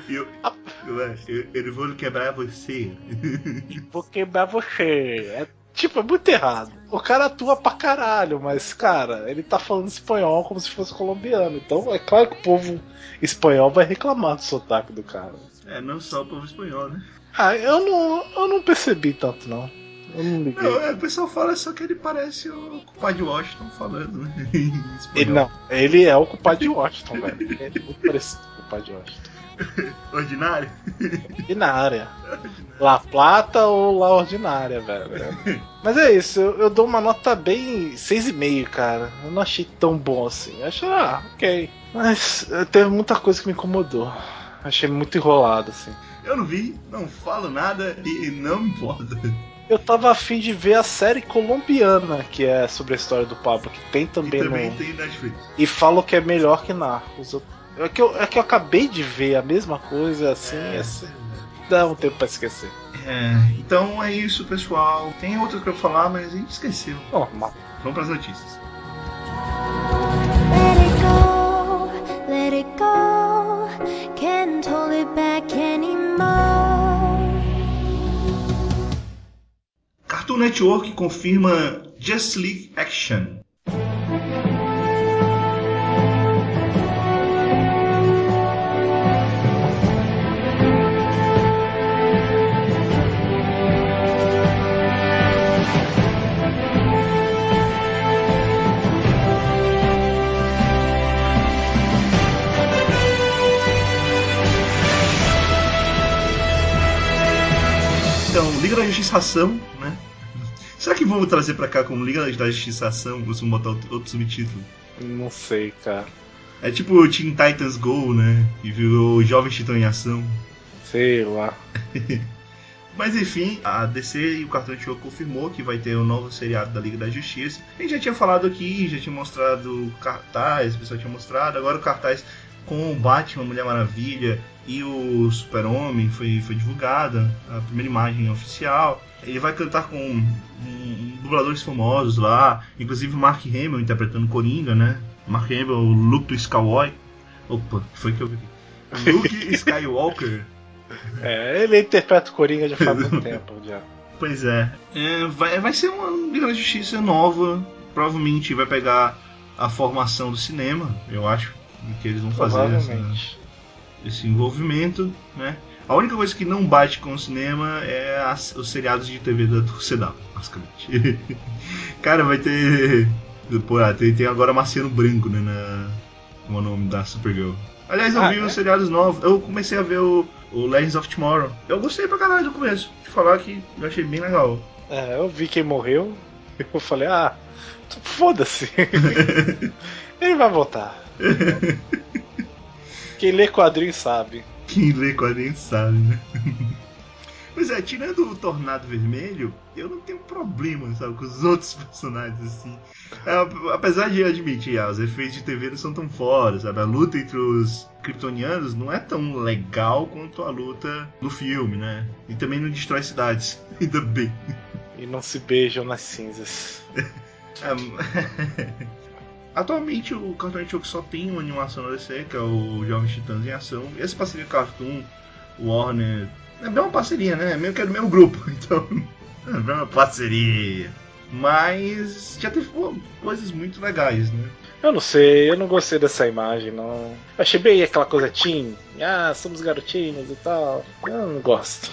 Eu vou quebrar você. Vou quebrar você. É muito errado. O cara atua pra caralho, mas, cara, ele tá falando espanhol como se fosse colombiano. Então é claro que o povo espanhol vai reclamar do sotaque do cara. Não só o povo espanhol, né? Eu não percebi tanto, não. Eu não liguei. Não, o pessoal fala só que ele parece o compadre Washington falando, né? Em espanhol. Ele é o compadre Washington, velho. Ele é muito parecido com o compadre Washington. Ordinário? Ordinária. La Plata ou La Ordinária, velho. Mas é isso, eu dou uma nota bem 6,5, cara. Eu não achei tão bom assim. Eu achei, ok. Mas teve muita coisa que me incomodou. Achei muito enrolado, assim. Eu não vi, não falo nada e não me importa. Eu tava afim de ver a série colombiana, que é sobre a história do Pablo, que tem também, tem Netflix. E falam que é melhor que Narcos. É que eu acabei de ver a mesma coisa, assim, dá um tempo pra esquecer. Então é isso, pessoal. Tem outras que eu falar, mas a gente esqueceu. Normal. Vamos pras notícias. Let it go, can't hold it back anymore. Cartoon Network confirma Justice League Action. Então, Liga da Justiça Ação, né? Será que vamos trazer pra cá como Liga da Justiça Ação? Ou vamos botar outro subtítulo? Não sei, cara. É tipo o Teen Titans Go, né? Que virou Jovem Titã em Ação. Sei lá. Mas enfim, a DC e o Cartoon Network confirmou que vai ter um novo seriado da Liga da Justiça. A gente já tinha falado aqui, já tinha mostrado cartaz, o pessoal tinha mostrado. Agora o cartaz com o Batman, Mulher Maravilha e o Super-Homem foi divulgada, a primeira imagem oficial. Ele vai cantar com dubladores famosos lá, inclusive o Mark Hamill interpretando Coringa, né? Mark Hamill, o Luke Skywalker. Opa, foi que eu vi aqui. Luke Skywalker. Ele interpreta o Coringa já faz muito tempo já. Pois é. Vai ser uma Liga da Justiça nova. Provavelmente vai pegar a formação do cinema, eu acho, que eles vão fazer esse envolvimento, né? A única coisa que não bate com o cinema é os seriados de TV da CW, basicamente. Cara, vai ter... Pô, tem agora Marciano Branco, né? Como é o nome da Supergirl. Aliás, eu vi os seriados novos. Eu comecei a ver o Legends of Tomorrow. Eu gostei pra caralho do começo. De falar que eu achei bem legal. Eu vi quem morreu. Eu falei, foda-se. Ele vai voltar. Quem lê quadrinho sabe. Quem lê quadrinho sabe, né? Pois é, tirando o Tornado Vermelho, eu não tenho problema, sabe, com os outros personagens, assim. Apesar de admitir, os efeitos de TV não são tão foda, sabe? A luta entre os kryptonianos não é tão legal quanto a luta no filme, né? E também não destrói cidades, ainda bem. E não se beijam nas cinzas. Atualmente o Cartoon Network só tem uma animação na DC, que é o Jovens Titãs em Ação. E essa parceria Cartoon, Warner... É bem uma parceria, né? Meio que é do mesmo grupo, então... É bem uma parceria. Mas já teve coisas muito legais, né? Eu não sei, eu não gostei dessa imagem, não. Eu achei bem aquela coisa teen. Somos garotinhos e tal. Eu não gosto.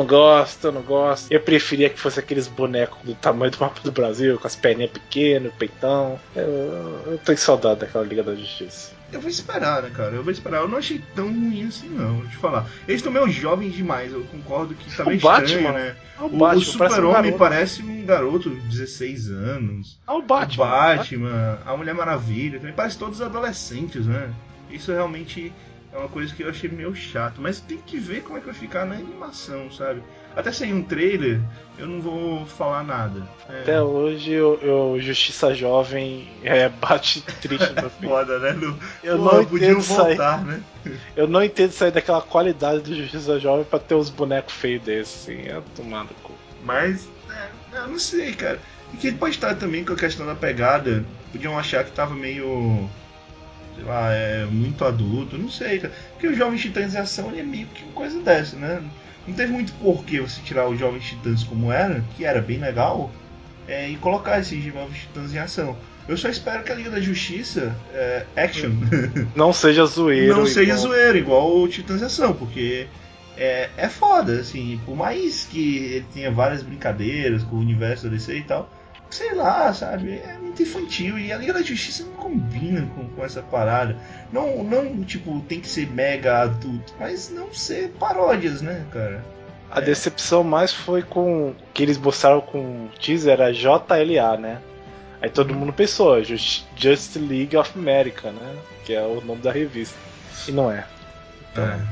Eu preferia que fosse aqueles bonecos do tamanho do mapa do Brasil, com as perninhas pequenas, peitão. Eu tenho saudade daquela Liga da Justiça. Eu vou esperar, né, cara? Eu não achei tão ruim assim, não. Vou te falar. Eles estão meio jovens demais. Eu concordo que tá meio estranho, né? O Super-Homem parece um garoto de 16 anos. O Batman. A Mulher Maravilha. Também parece todos adolescentes, né? Isso realmente é uma coisa que eu achei meio chato. Mas tem que ver como é que vai ficar na animação, sabe? Até sem um trailer, eu não vou falar nada. Até hoje, o Justiça Jovem bate triste no fim. Foda, né? Eu não entendo voltar, né? Eu não entendo sair daquela qualidade do Justiça Jovem pra ter uns bonecos feios desses, assim. É tomar no cu. Mas, eu não sei, cara. E que pode estar também com a questão da pegada. Podiam achar que tava meio... sei lá, muito adulto, não sei, cara. Porque o Jovem Titãs em Ação ele é meio que uma coisa dessa, né? Não teve muito porquê você tirar os Jovens Titãs como era, que era bem legal, e colocar esses Jovens Titãs em ação. Eu só espero que a Liga da Justiça, action, não seja zoeiro. Não seja zoeiro, igual o Titãs em Ação, porque é foda, assim, por mais que ele tenha várias brincadeiras com o universo da DC e tal, sei lá, sabe, é muito infantil e a Liga da Justiça não combina com essa parada. Não, tipo, tem que ser mega adulto, mas não ser paródias, né, cara? A decepção mais foi com que eles mostraram com o teaser, a JLA, né? Aí todo mundo pensou, Just League of America, né? Que é o nome da revista. E não é. Então...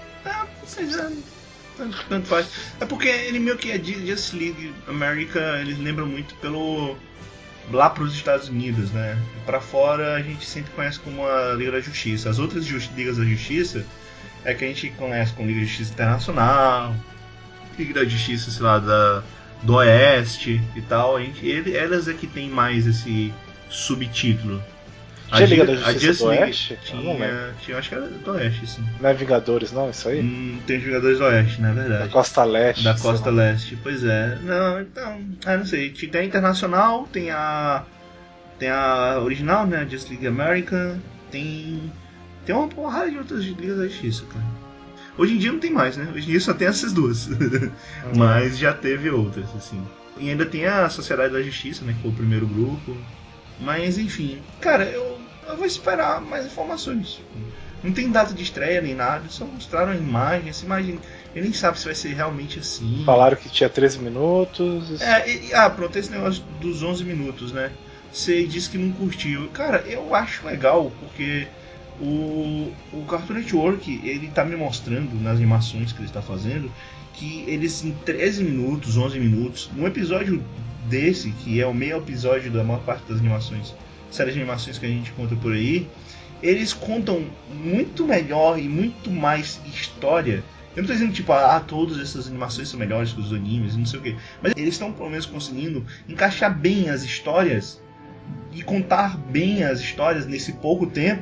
Tanto faz. É porque ele meio que é Just League America, eles lembram muito pelo... lá pros Estados Unidos, né? Pra fora a gente sempre conhece como a Liga da Justiça. As outras Ligas da Justiça é que a gente conhece como Liga da Justiça Internacional, Liga da Justiça, sei lá, do Oeste e tal. Elas é que tem mais esse subtítulo. Tinha Liga da Justiça do Oeste? Tinha, acho que era do Oeste, sim. Não é Vingadores, não, isso aí? Tem os Vingadores do Oeste, na verdade. Da Costa Leste. Da Costa Leste, pois é. Não, então, não sei. Tem a Internacional, tem a original, né? Just League America, tem uma porrada de outras Ligas da Justiça, cara. Hoje em dia não tem mais, né? Hoje em dia só tem essas duas. Mas já teve outras, assim. E ainda tem a Sociedade da Justiça, né? Que foi o primeiro grupo. Mas, enfim. Cara, eu vou esperar mais informações. Não tem data de estreia nem nada. Só mostraram a imagem. Essa imagem, ele nem sabe se vai ser realmente assim. Falaram que tinha 13 minutos. Pronto, esse negócio dos 11 minutos, né? Você disse que não curtiu. Cara, eu acho legal, porque... O Cartoon Network, ele tá me mostrando nas animações que ele está fazendo que eles em 13 minutos, 11 minutos, um episódio desse, que é o meio episódio da maior parte das animações, séries de animações que a gente conta por aí, eles contam muito melhor e muito mais história. Eu não tô dizendo tipo, todas essas animações são melhores que os animes, não sei o que, mas eles estão pelo menos conseguindo encaixar bem as histórias e contar bem as histórias nesse pouco tempo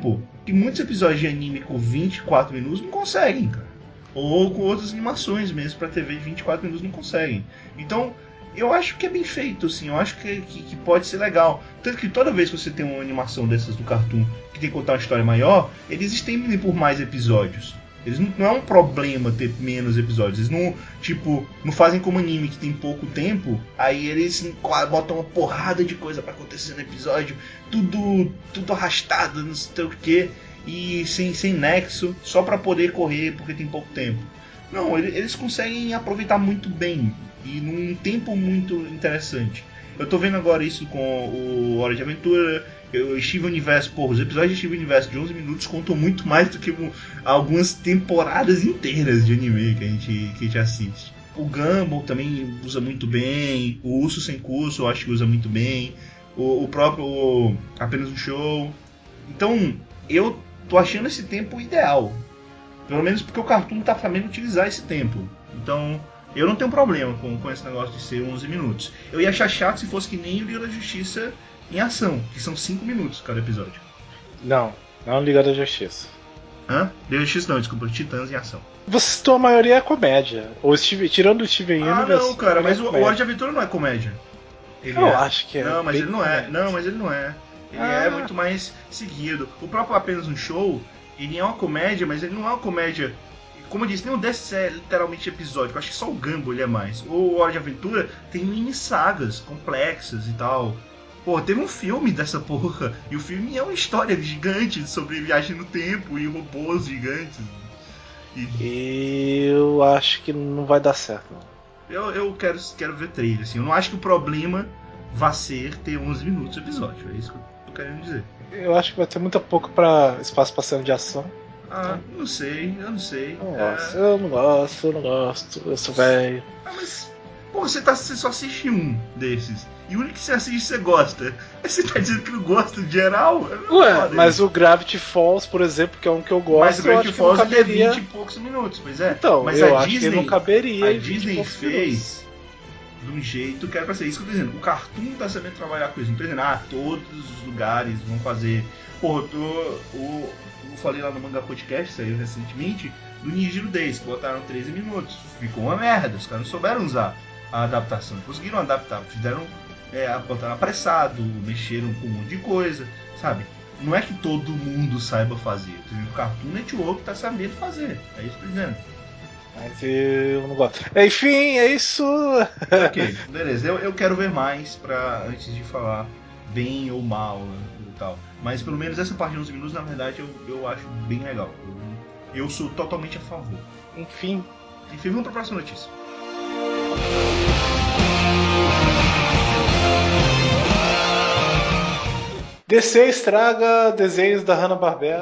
que muitos episódios de anime com 24 minutos não conseguem, cara. Ou com outras animações mesmo pra TV de 24 minutos não conseguem. Então, eu acho que é bem feito, assim, eu acho que pode ser legal. Tanto que toda vez que você tem uma animação dessas do Cartoon que tem que contar uma história maior, eles estendem por mais episódios. Eles não é um problema ter menos episódios. Eles não fazem como anime que tem pouco tempo. Aí eles botam uma porrada de coisa pra acontecer no episódio. Tudo arrastado, não sei o que. E sem nexo, só pra poder correr porque tem pouco tempo. Não, eles conseguem aproveitar muito bem. E num tempo muito interessante. Eu tô vendo agora isso com o Hora de Aventura, o Steven Universe. Pô, os episódios de Steven Universe de 11 minutos contam muito mais do que algumas temporadas inteiras de anime que a gente assiste. O Gumball também usa muito bem, o Urso Sem Curso eu acho que usa muito bem, o próprio Apenas um Show. Então, eu tô achando esse tempo ideal. Pelo menos porque o Cartoon tá sabendo utilizar esse tempo. Então, eu não tenho problema com esse negócio de ser 11 minutos. Eu ia achar chato se fosse que nem o Liga da Justiça em ação, que são 5 minutos cada episódio. Não Liga da Justiça. Hã? Liga da Justiça não, desculpa, Titãs em ação. Você citou a maioria é comédia. Tirando o Steven Universe. Não, cara, mas o Hora de Aventura não é comédia. Acho que é. Não, mas ele não é. Comédia. Não, mas ele não é. Ele é muito mais seguido. O próprio Apenas um Show, ele é uma comédia, mas ele não é uma comédia. Como eu disse, nenhum desses é literalmente episódico. Eu acho que só o Gumball ele é mais. O Hora de Aventura tem mini sagas complexas e tal. Pô, teve um filme dessa porra. E o filme é uma história gigante sobre viagem no tempo e robôs gigantes. Eu acho que não vai dar certo, não. Eu quero ver trailer, assim. Eu não acho que o problema vai ser ter 11 minutos de episódio. É isso que eu tô querendo dizer. Eu acho que vai ter muito pouco espaço pra cena de ação. Eu não sei. Eu não gosto, eu sou velho. Mas, pô, você só assiste um desses. E o único que você assiste você gosta. Aí você tá dizendo que não gosta de geral? Ué, mas o Gravity Falls, por exemplo, que é um que eu gosto, mas o Gravity Falls é 20 e poucos minutos, pois é. Então, mas eu a acho Disney, que não caberia. A Disney fez de um jeito que era pra ser isso que eu tô dizendo. O Cartoon tá sabendo trabalhar com isso. Não tô dizendo, todos os lugares vão fazer. Pô, eu falei lá no Manga Podcast, saiu recentemente, do Nihiro Days, que botaram 13 minutos. Ficou uma merda, os caras não souberam usar a adaptação. Conseguiram adaptar, botaram apressado, mexeram com um monte de coisa, sabe? Não é que todo mundo saiba fazer. O Cartoon Network tá sabendo fazer. É isso que eu tô dizendo. Mas eu não gosto. Enfim, é isso. Ok, beleza. Eu quero ver mais antes de falar bem ou mal e tal. Mas pelo menos essa parte de 11 minutos, na verdade, eu acho bem legal. Eu sou totalmente a favor. Enfim, vamos pra próxima notícia. DC estraga desenhos da Hanna-Barbera.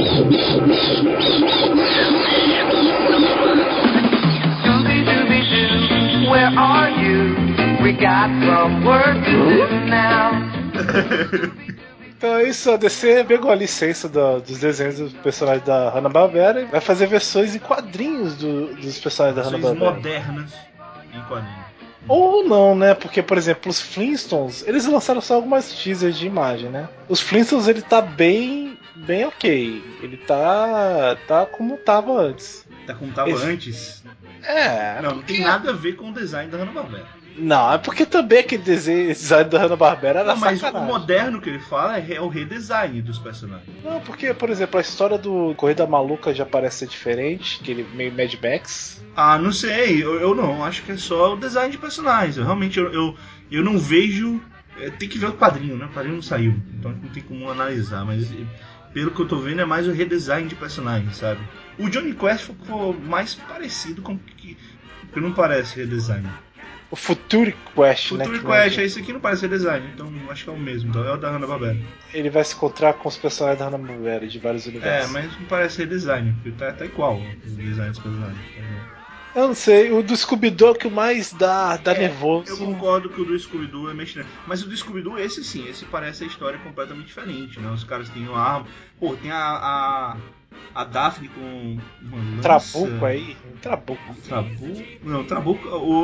Where are you? We got some work to do now. Então é isso, a DC pegou a licença dos desenhos dos personagens da Hanna-Barbera e vai fazer versões em quadrinhos dos personagens da Hanna-Barbera. Modernas em quadrinhos. Ou não, né? Porque, por exemplo, os Flintstones, eles lançaram só algumas teasers de imagem, né? Os Flintstones, ele tá bem ok. Ele tá como tava antes. Tá como tava antes? Não tem nada a ver com o design da Hanna-Barbera. Não, é porque também aquele design da Hanna-Barbera era mas sacanagem. O moderno que ele fala é o redesign dos personagens. Não, porque, por exemplo, a história do Corrida Maluca já parece ser diferente, que ele meio Mad Max. Não sei, eu não, acho que é só o design de personagens. Eu não vejo. Tem que ver o quadrinho, né? O quadrinho não saiu, então não tem como analisar, mas pelo que eu tô vendo é mais o redesign de personagens, sabe? O Johnny Quest ficou mais parecido com o que não parece redesign. O Future Quest, né? Future Quest, esse aqui não parece redesign, então acho que é o mesmo, então é o da Hanna-Barbera. Ele vai se encontrar com os personagens da Hanna-Barbera de vários universos. Mas não parece redesign, porque tá igual os designs dos personagens. Eu não sei, o do Scooby-Doo é que o mais dá nervoso. Eu concordo que o do Scooby-Doo é meio estranho. Mas o do Scooby-Doo, esse parece a história completamente diferente, né? Os caras têm uma arma. Pô, tem a Daphne com uma lança. Trabuco aí? Trabuco? Não, Trabuco.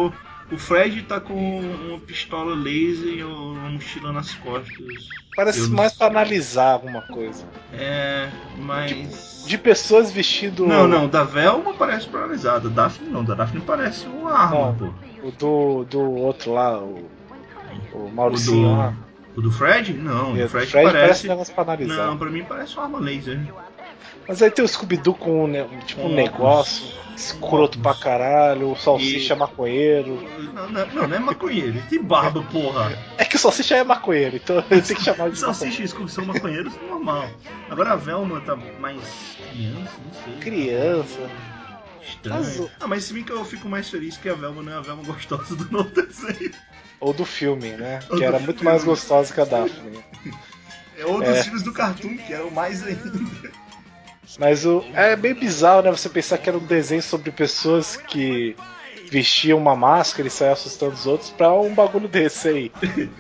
O Fred tá com uma pistola laser e uma mochila nas costas. Parece mais pra analisar alguma coisa. Mas... De pessoas vestindo... Não, da Velma parece pra analisar. Da Daphne não, da Daphne parece uma arma, pô. O do outro lá, o Mauricinho lá. O do Fred? Não, o do Fred parece negócio pra analisar. Não, pra mim parece uma arma laser. Mas aí tem o Scooby-Doo com um negócio escroto pra caralho, o Salsicha maconheiro. Não é maconheiro, ele tem barba, porra. É que o Salsicha é maconheiro, então eu tenho que chamar de Salsicha e Scooby são maconheiros, normal. Agora a Velma tá mais criança, não sei. Criança. Estranho. Mas se bem que eu fico mais feliz que a Velma não é a Velma gostosa do novo desenho. Ou do filme, né? Que era muito mais gostosa que a Daphne. Ou dos filmes do Cartoon, que eram mais ainda. Mas é bem bizarro, né? Você pensar que era um desenho sobre pessoas que vestiam uma máscara e saiam assustando os outros pra um bagulho desse aí.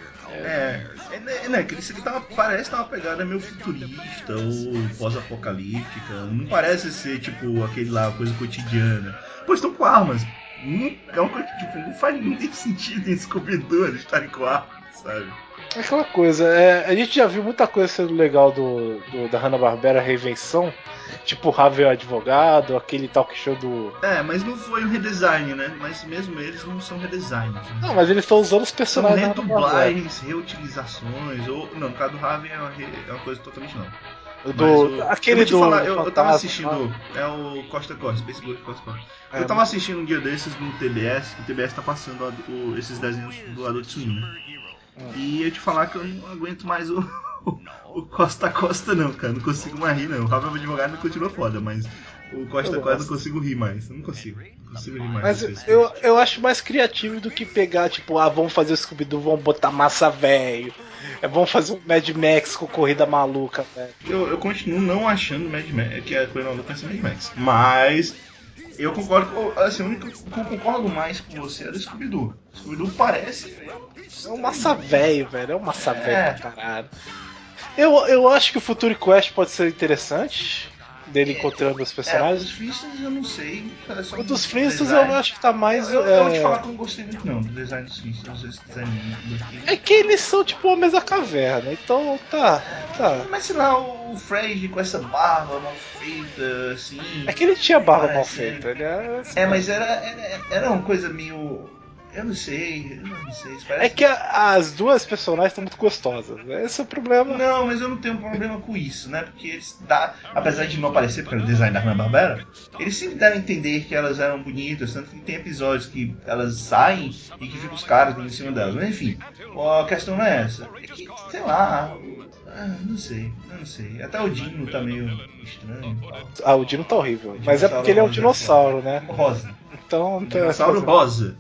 Que isso aqui parece uma pegada meio futurista ou pós-apocalíptica. Não parece ser tipo aquele lá, coisa cotidiana. Pô, estão com armas. É uma coisa que tipo, não faz muito sentido em Scooby-Doo eles estarem com armas, sabe? É aquela coisa, a gente já viu muita coisa sendo legal da Hanna-Barbera Reinvenção, tipo o Ravel Advogado, aquele talk show do... mas não foi um redesign, né? Mas mesmo eles não são redesigns. Né? Não, mas eles estão usando os personagens. São redublagens, reutilizações, ou... Não, no caso do Ravel é uma coisa totalmente nova. Aquele eu tava assistindo, é o Costa Costa, Space Ghost Costa Costa. Eu tava assistindo um dia desses no TBS, o TBS tá passando esses desenhos do Adult Swim, né? E eu te falar que eu não aguento mais o Costa Costa não, cara, não consigo mais rir não. O Ravel Advogado não continua foda, mas o Costa Costa não consigo rir mais, não consigo rir mais. Mas eu acho mais criativo do que pegar, tipo, vamos fazer o Scooby-Doo, vamos botar massa velho. Vamos fazer um Mad Max com corrida maluca, velho. Eu continuo não achando Mad Max, que a corrida maluca é Mad Max. Mas eu concordo, assim, o único que eu concordo mais com você é do Scooby-Doo. Scooby-Doo parece... É um massa velho, velho. É um massa velho pra caralho. Eu acho que o Future Quest pode ser interessante. Dele encontrando os personagens. Dos Flintstones eu não sei. O dos Flintstones eu acho que tá mais. Eu vou te falar que eu não gostei muito não do design dos Flintstones. Esse design é que eles são tipo homens da caverna, então tá. Mas sei lá, o Fred com essa barba mal feita, assim. É que ele tinha barba mal feita. Ele mas era uma coisa meio. Eu não sei. É que as duas personagens estão muito gostosas. Esse é o problema. Não, mas eu não tenho um problema com isso, né? Porque eles apesar de não aparecer porque era o design da Hanna-Barbera, eles sempre deram a entender que elas eram bonitas, tanto que tem episódios que elas saem e que ficam os caras em cima delas. Mas enfim, a questão não é essa. É que, sei lá, não sei. Até o Dino tá meio estranho e tal. O Dino tá horrível. Mas é porque ele é um dinossauro, né? Rosa. Então, dinossauro rosa.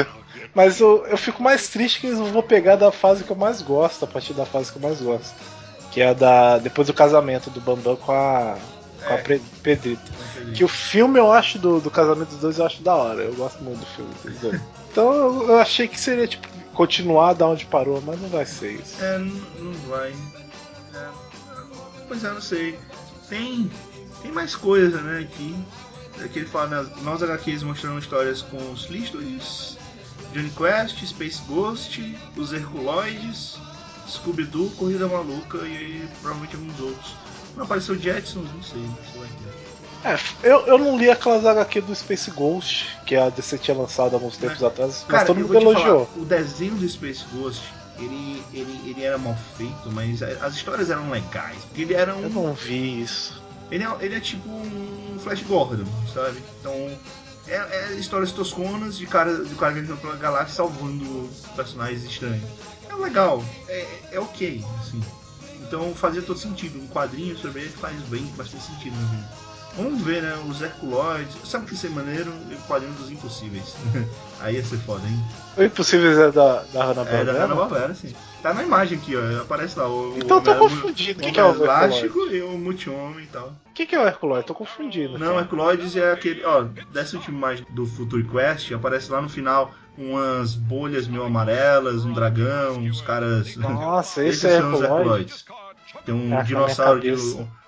Mas eu fico mais triste que eles vão pegar da fase que eu mais gosto, a partir da fase que eu mais gosto. Que é depois do casamento do Bambam com a Pedrita. Que o filme eu acho do casamento dos dois eu acho da hora. Eu gosto muito do filme dos dois. Então eu achei que seria tipo continuar da onde parou, mas não vai ser isso. Não vai. Pois não sei. Tem mais coisa, né, aqui. Que ele fala, nós HQs mostrando histórias com os Flintstones, Johnny Quest, Space Ghost, os Herculoides, Scooby-Doo, Corrida Maluca e aí, provavelmente alguns outros. Não apareceu Jetsons, não sei se vai ter. Eu não li aquelas HQ do Space Ghost que a DC tinha lançado há alguns tempos atrás, mas todo mundo elogiou. O desenho do Space Ghost, ele era mal feito, mas as histórias eram legais. Porque ele era Eu não vi isso. Ele é tipo um Flash Gordon, sabe? Então, é histórias tosconas de cara viajando pela galáxia salvando personagens estranhos. É legal, é ok, assim. Então fazia todo sentido. Um quadrinho sobre ele faz bastante sentido na vida. Vamos ver, né? Os Herculoides. Sabe o que ser maneiro? O quadrinho dos Impossíveis. Aí ia ser foda, hein? O Impossíveis é da Hanna-Barbera? É da Hanna-Barbera, sim. Tá na imagem aqui, ó. Aparece lá. Então eu tô confundido. O que é o elástico e o Multi-Homem e tal. O que é o Herculoide? Tô confundindo. Não, o Herculoides é aquele. Ó, dessa última imagem do Future Quest, aparece lá no final umas bolhas meio amarelas, um dragão, uns caras. Nossa, esses são os Herculoides. Tem um dinossauro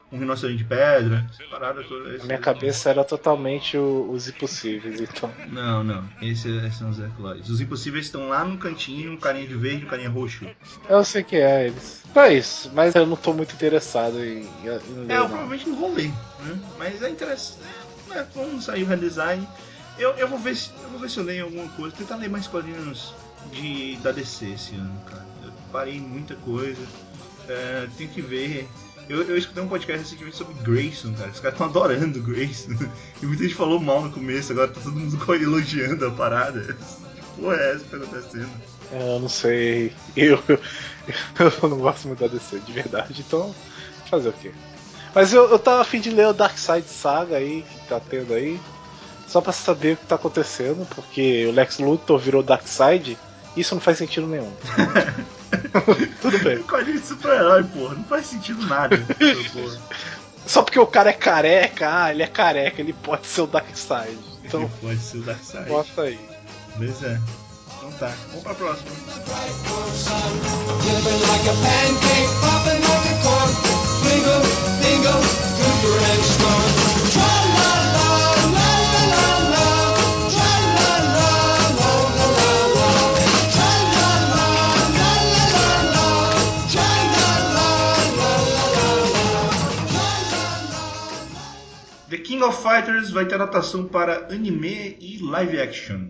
um rinoceronte de pedra, essa parada toda. A minha cabeça era totalmente os Impossíveis, então. Não, esses são os Herculoides. Os Impossíveis estão lá no cantinho, um carinha de verde e um carinha roxo. Eu sei que é eles. É isso, mas eu não tô muito interessado em ler. Eu provavelmente não vou ler, né? Mas é interessante. Vamos sair o redesign. Eu vou ver se eu leio alguma coisa. Tentar ler mais quadrinhos da DC esse ano, cara. Eu parei muita coisa. Tenho que ver. Eu escutei um podcast recentemente sobre Grayson, cara. Os caras estão adorando Grayson. E muita gente falou mal no começo, agora tá todo mundo elogiando a parada. Que porra é essa que tá acontecendo? Eu não sei. Eu não gosto muito da DC, de verdade. Então, fazer o quê? Mas eu tava a fim de ler o Darkseid Saga aí, que tá tendo aí. Só pra saber o que tá acontecendo, porque o Lex Luthor virou Darkseid. Isso não faz sentido nenhum. Tudo bem. Quadrinho de super-herói, porra. Não faz sentido nada. Só porque o cara é careca, ele é careca, ele pode ser o Darkseid. Então, ele pode ser o Darkseid. Bota aí. Beleza. Então tá, vamos pra próxima. The King of Fighters vai ter adaptação para anime e live action.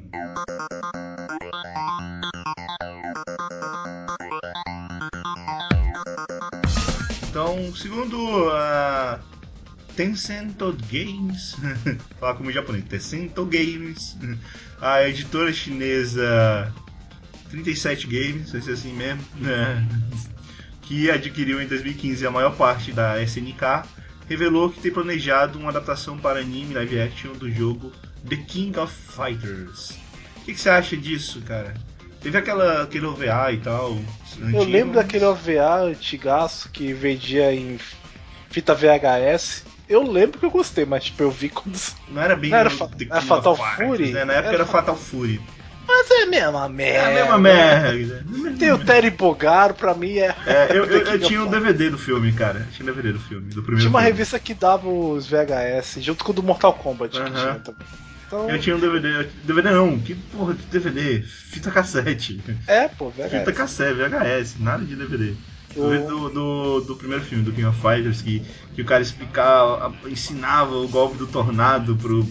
Então, segundo a Tencent Games, falar como japonês, Tencent Games, a editora chinesa 37 Games, vai ser assim mesmo, né? Que adquiriu em 2015 a maior parte da SNK, revelou que tem planejado uma adaptação para anime live action do jogo The King of Fighters. O que você acha disso, cara? Teve aquele OVA e tal. Antigo, eu lembro daquele OVA antigaço que vendia em fita VHS. Eu lembro que eu gostei, mas tipo, eu vi quando. Não era bem era Fatal Fury? Né? Na época era Fatal Fury. Mas é a mesma merda. É a mesma merda. Tem o Terry Bogard, pra mim é. Eu tinha um DVD do filme, cara. Tinha um DVD do filme, do primeiro Tinha uma filme. revista que dava os VHS, junto com o do Mortal Kombat que tinha também. Então... Eu tinha um DVD. DVD não, que porra de DVD? Fita cassete. VHS. Fita cassete, VHS, nada de DVD. Do primeiro filme, do King of Fighters, que o cara ensinava o golpe do tornado pro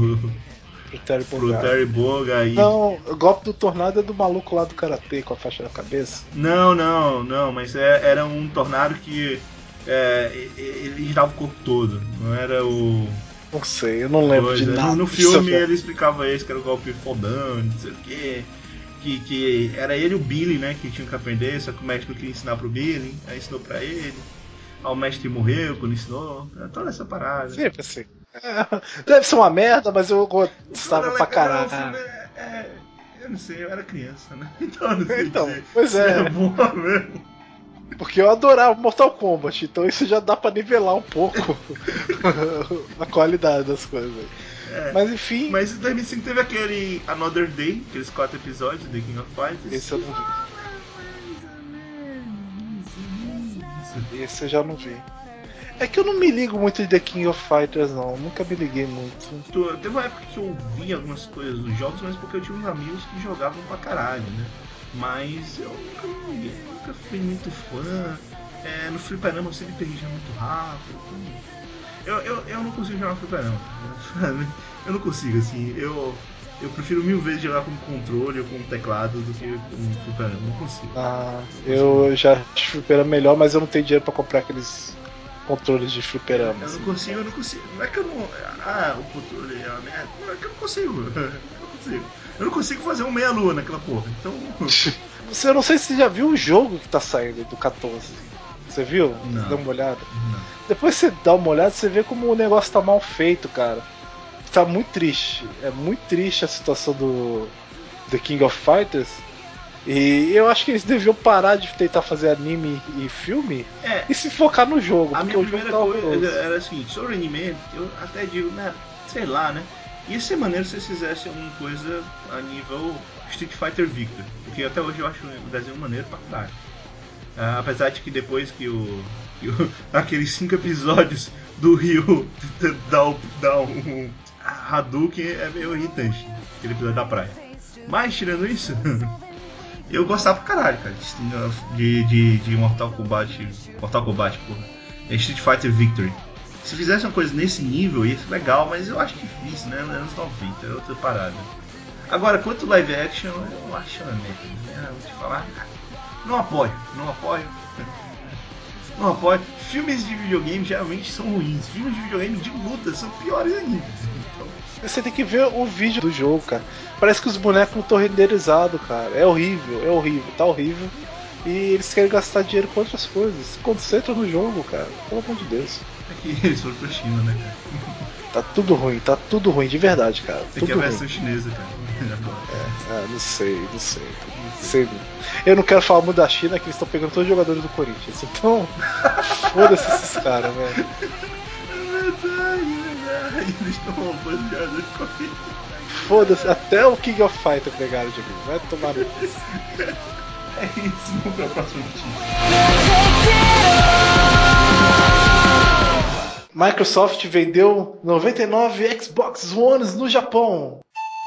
Terry Bogard. Não, o golpe do tornado é do maluco lá do karatê com a faixa na cabeça. Não, mas era um tornado que ele girava o corpo todo, não era o... Não sei, eu não lembro de nada. No filme ele explicava isso, que era o golpe fodão, não sei o quê. Que era ele e o Billy, né, que tinham que aprender, só que o mestre não queria ensinar pro Billy, aí ensinou pra ele. Aí o mestre morreu quando ensinou, toda essa parada. Sempre assim. Deve ser uma merda, mas eu gostava pra caralho. Eu não sei, eu era criança, né? Então eu não sei dizer. Pois é. É bom mesmo. Porque eu adorava Mortal Kombat, então isso já dá pra nivelar um pouco a qualidade das coisas. Mas enfim. Mas em 2005 teve aquele Another Day, aqueles 4 episódios de The King of Fighters. Esse eu não vi. Esse eu já não vi. É que eu não me ligo muito de The King of Fighters, não. Nunca me liguei muito. Teve uma época que eu vi algumas coisas dos jogos, mas porque eu tinha uns amigos que jogavam pra caralho, né? Mas eu nunca fui muito fã. No fliperama eu sempre perdia muito rápido. Eu não consigo jogar no fliperama. Eu não consigo, assim. Eu prefiro 1000 vezes jogar com controle ou com teclado do que com fliperama. Não consigo. Eu já acho fliperama melhor, mas eu não tenho dinheiro pra comprar aqueles controles de fliperama. Eu não consigo. Não é que eu não... o controle é uma merda. Não é que eu não consigo. Eu não consigo fazer um meia-lua naquela porra. Então... Eu não sei se você já viu o jogo que tá saindo do 14. Você viu? Não. Você deu uma olhada? Não. Depois você dá uma olhada, você vê como o negócio tá mal feito, cara. Tá muito triste. É muito triste a situação do The King of Fighters. E eu acho que eles deviam parar de tentar fazer anime e filme e se focar no jogo. A porque minha o jogo primeira tá coisa era assim, sobre anime, eu até digo, né, sei lá, né? Ia ser maneiro se eles fizessem alguma coisa a nível Street Fighter Victor, porque até hoje eu acho o desenho maneiro pra caralho. Apesar de que depois que o Aqueles 5 episódios do Ryu dar um Hadouken é meio irritante. Aquele episódio da praia. Mas tirando isso, eu gostava pra caralho, cara, de Mortal Kombat, porra. Street Fighter Victory. Se fizesse uma coisa nesse nível, ia ser legal, mas eu acho difícil, né? Anos 90, é outra parada. Agora, quanto live action, eu acho uma merda. Vou te falar. Não apoio. Não apoio. Filmes de videogame geralmente são ruins. Filmes de videogame de luta são piores ainda. Então... Você tem que ver o vídeo do jogo, cara. Parece que os bonecos não estão renderizados, cara. É horrível, tá horrível. E eles querem gastar dinheiro com outras coisas. Se concentra no jogo, cara. Pelo amor de Deus. É que eles foram pra China, né, cara? Tá tudo ruim, de verdade, cara. Tem que a versão chinesa, cara. Não sei. Eu não quero falar muito da China, que eles estão pegando todos os jogadores do Corinthians. Então, foda-se esses caras, velho. É verdade. Eles estão roubando os jogadores do Corinthians. Foda-se, até o King of Fighter pegaram de mim. Vai tomar no cu. É isso, vamos pra próxima notícia. Microsoft vendeu 99 Xbox Ones no Japão.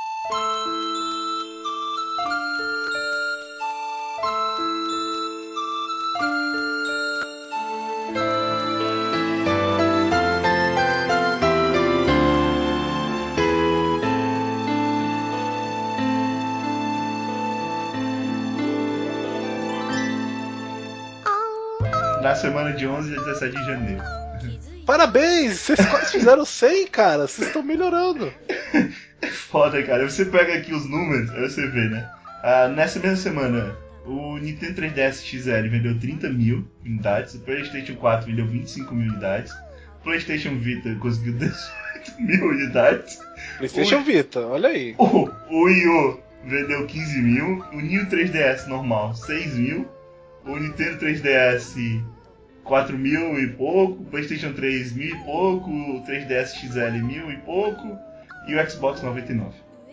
Na semana de 11 a 17 de janeiro. Parabéns! Vocês quase fizeram 100, cara! Vocês estão melhorando! Foda, cara. Você pega aqui os números, aí você vê, né? Nessa mesma semana, o Nintendo 3DS XL vendeu 30 mil unidades, o PlayStation 4 vendeu 25 mil unidades, o PlayStation Vita conseguiu 18 mil unidades. PlayStation Vita, olha aí. O Wii U vendeu 15 mil, o New 3DS normal 6 mil, o Nintendo 3DS 4 mil e pouco, o PlayStation 3 mil e pouco, o 3DS XL mil e pouco e o Xbox 99.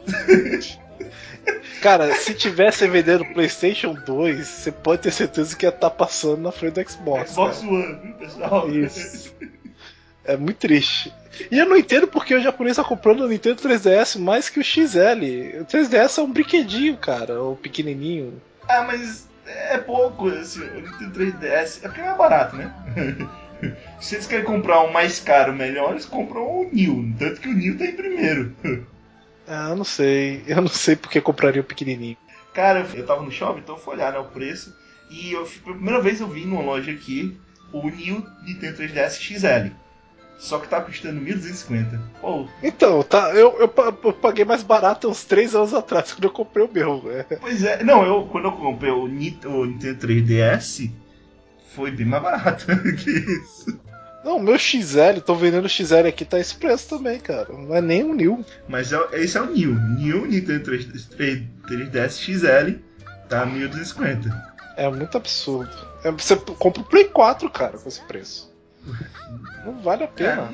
Cara, se tivesse vendendo o PlayStation 2, você pode ter certeza que ia estar passando na frente do Xbox. Xbox One, viu, pessoal? Isso. É muito triste. E eu não entendo porque o japonês tá comprando o Nintendo 3DS mais que o XL. O 3DS é um brinquedinho, cara, o pequenininho. Mas é pouco, assim, o Nintendo 3DS é porque é mais barato, né? Se eles querem comprar um mais caro, melhor, eles compram o New. Tanto que o New tá em primeiro. Eu não sei porque compraria o pequenininho. Cara, eu tava no shopping, então eu fui olhar, né, o preço. E pela primeira vez eu vi numa loja aqui o New Nintendo 3DS XL. Só que tá custando 1.250. Pô. Então, tá, eu paguei mais barato uns 3 anos atrás, quando eu comprei o meu. Pois é, não, quando eu comprei o Nintendo 3DS, foi bem mais barato que isso. Não, o meu XL, tô vendendo o XL aqui, tá esse preço também, cara. Não é nem um New. Mas esse é o New. New Nintendo 3DS XL tá 1.250. É muito absurdo. Você compra o Play 4, cara, com esse preço. Não vale a pena.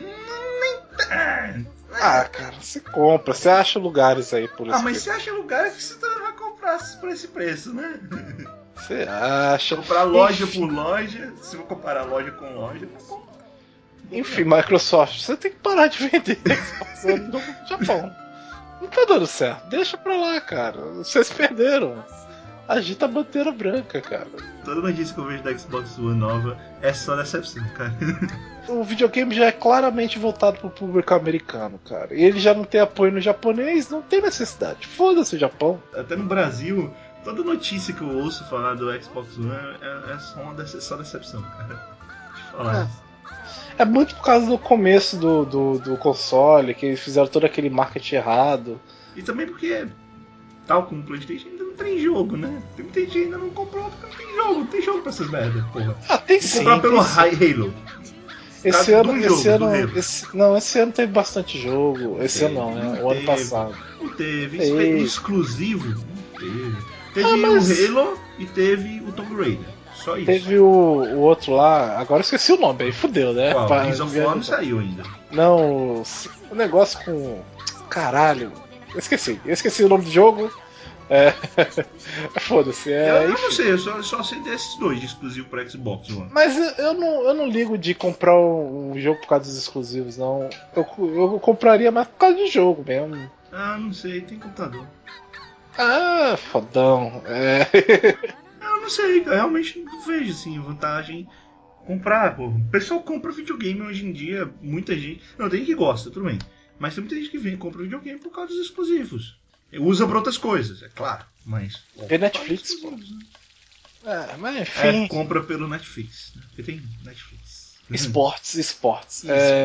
Cara, você compra, você acha lugares aí por esse mas preço. você acha lugares que você vai comprar por esse preço, né? Você acha. Comprar loja por loja, se eu comparar loja com loja, tá bom. Enfim, Microsoft, você tem que parar de vender Xbox One no Japão. Não tá dando certo. Deixa pra lá, cara. Vocês perderam. Agita a bandeira branca, cara. Toda notícia que eu vejo da Xbox One nova é só decepção, cara. O videogame já é claramente voltado pro público americano, cara. E ele já não tem apoio no japonês, não tem necessidade. Foda-se o Japão. Até no Brasil, toda notícia que eu ouço falar do Xbox One é só decepção, cara. Deixa eu falar. É muito por causa do começo do console, que eles fizeram todo aquele marketing errado. E também porque, tal como o PlayStation, ainda não tem jogo, né? Tem muita gente ainda não comprou porque não tem jogo. Não tem jogo pra essas merdas, porra. Tem Vou sim. comprar pelo Halo. Esse ano teve bastante jogo. Esse ano não, né? O ano passado. Não teve. Exclusivo? Não teve. Teve o Halo e teve o Tomb Raider. Só isso. Teve o outro lá, agora eu esqueci o nome, aí fudeu, né? Qual? Gears of War não saiu ainda. Não, o negócio com. Caralho, eu esqueci o nome do jogo. Foda-se. Eu não sei, eu só sei desses dois de exclusivo pra Xbox One. Mas eu não ligo de comprar um jogo por causa dos exclusivos, não. Eu compraria mais por causa de jogo mesmo. Ah, não sei, tem computador. Ah, fodão. Eu não sei, eu realmente não vejo assim vantagem comprar, pô. O pessoal compra videogame hoje em dia, muita gente. Não, tem gente que gosta, tudo bem. Mas tem muita gente que vem e compra videogame por causa dos exclusivos. Usa pra outras coisas, é claro, mas. Vê Netflix, pô. Né? Mas enfim. Compra pelo Netflix, né? Porque tem Netflix. Esportes. Esportes.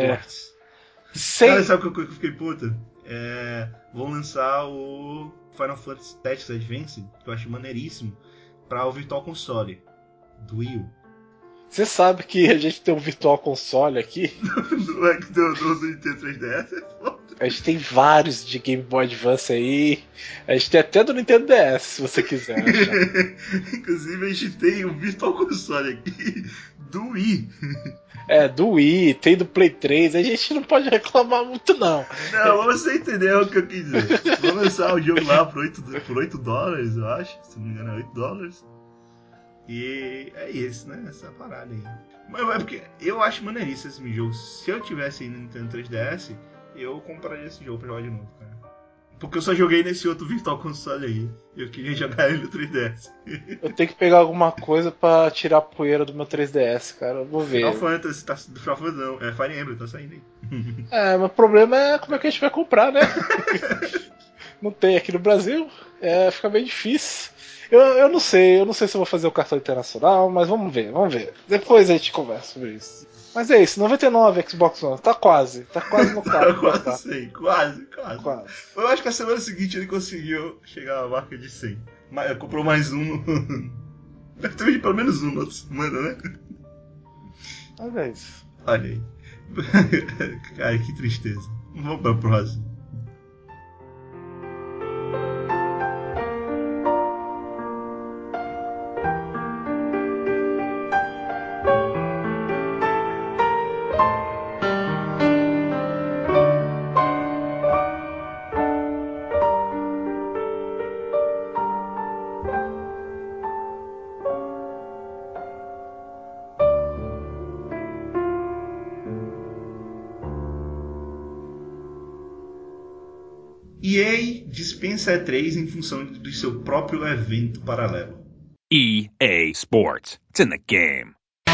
Cara, sabe o que eu fiquei puta? Vão lançar o Final Fantasy Tactics Advance, que eu acho maneiríssimo, pra o Virtual Console do Wii U. Você sabe que a gente tem um Virtual Console aqui? do Nintendo 3DS é foda. A gente tem vários de Game Boy Advance aí. A gente tem até do Nintendo DS, se você quiser achar. Inclusive, a gente tem um Virtual Console aqui do Wii. Do Wii, tem do Play 3. A gente não pode reclamar muito, não. Não, você entendeu o que eu quis dizer. Vou lançar o jogo lá por $8, eu acho. Se não me engano, é $8. E é isso, né? Essa parada aí. Mas é porque eu acho maneiríssimo esse jogo. Se eu tivesse aí no Nintendo 3DS, eu compraria esse jogo pra jogar de novo, cara. Porque eu só joguei nesse outro Virtual Console aí. Eu queria jogar ele no 3DS. Eu tenho que pegar alguma coisa pra tirar a poeira do meu 3DS, cara. Eu vou ver. Final Fantasy, Final Fantasy não. Fire Emblem, tá saindo aí. Mas o problema é como é que a gente vai comprar, né? Não tem aqui no Brasil. Fica bem difícil. Eu não sei se eu vou fazer o cartão internacional, mas vamos ver. Depois a gente conversa sobre isso. Mas é isso, 99 Xbox One, tá quase no quarto. Quase. Eu acho que a semana seguinte ele conseguiu chegar à marca de 100. Comprou mais um. Deve ter pelo menos um na outra semana, né? Mas é isso. Olha aí. Cara, que tristeza. Vamos pra próxima. EA dispensa E3 em função do seu próprio evento paralelo. EA Sports. It's in the game.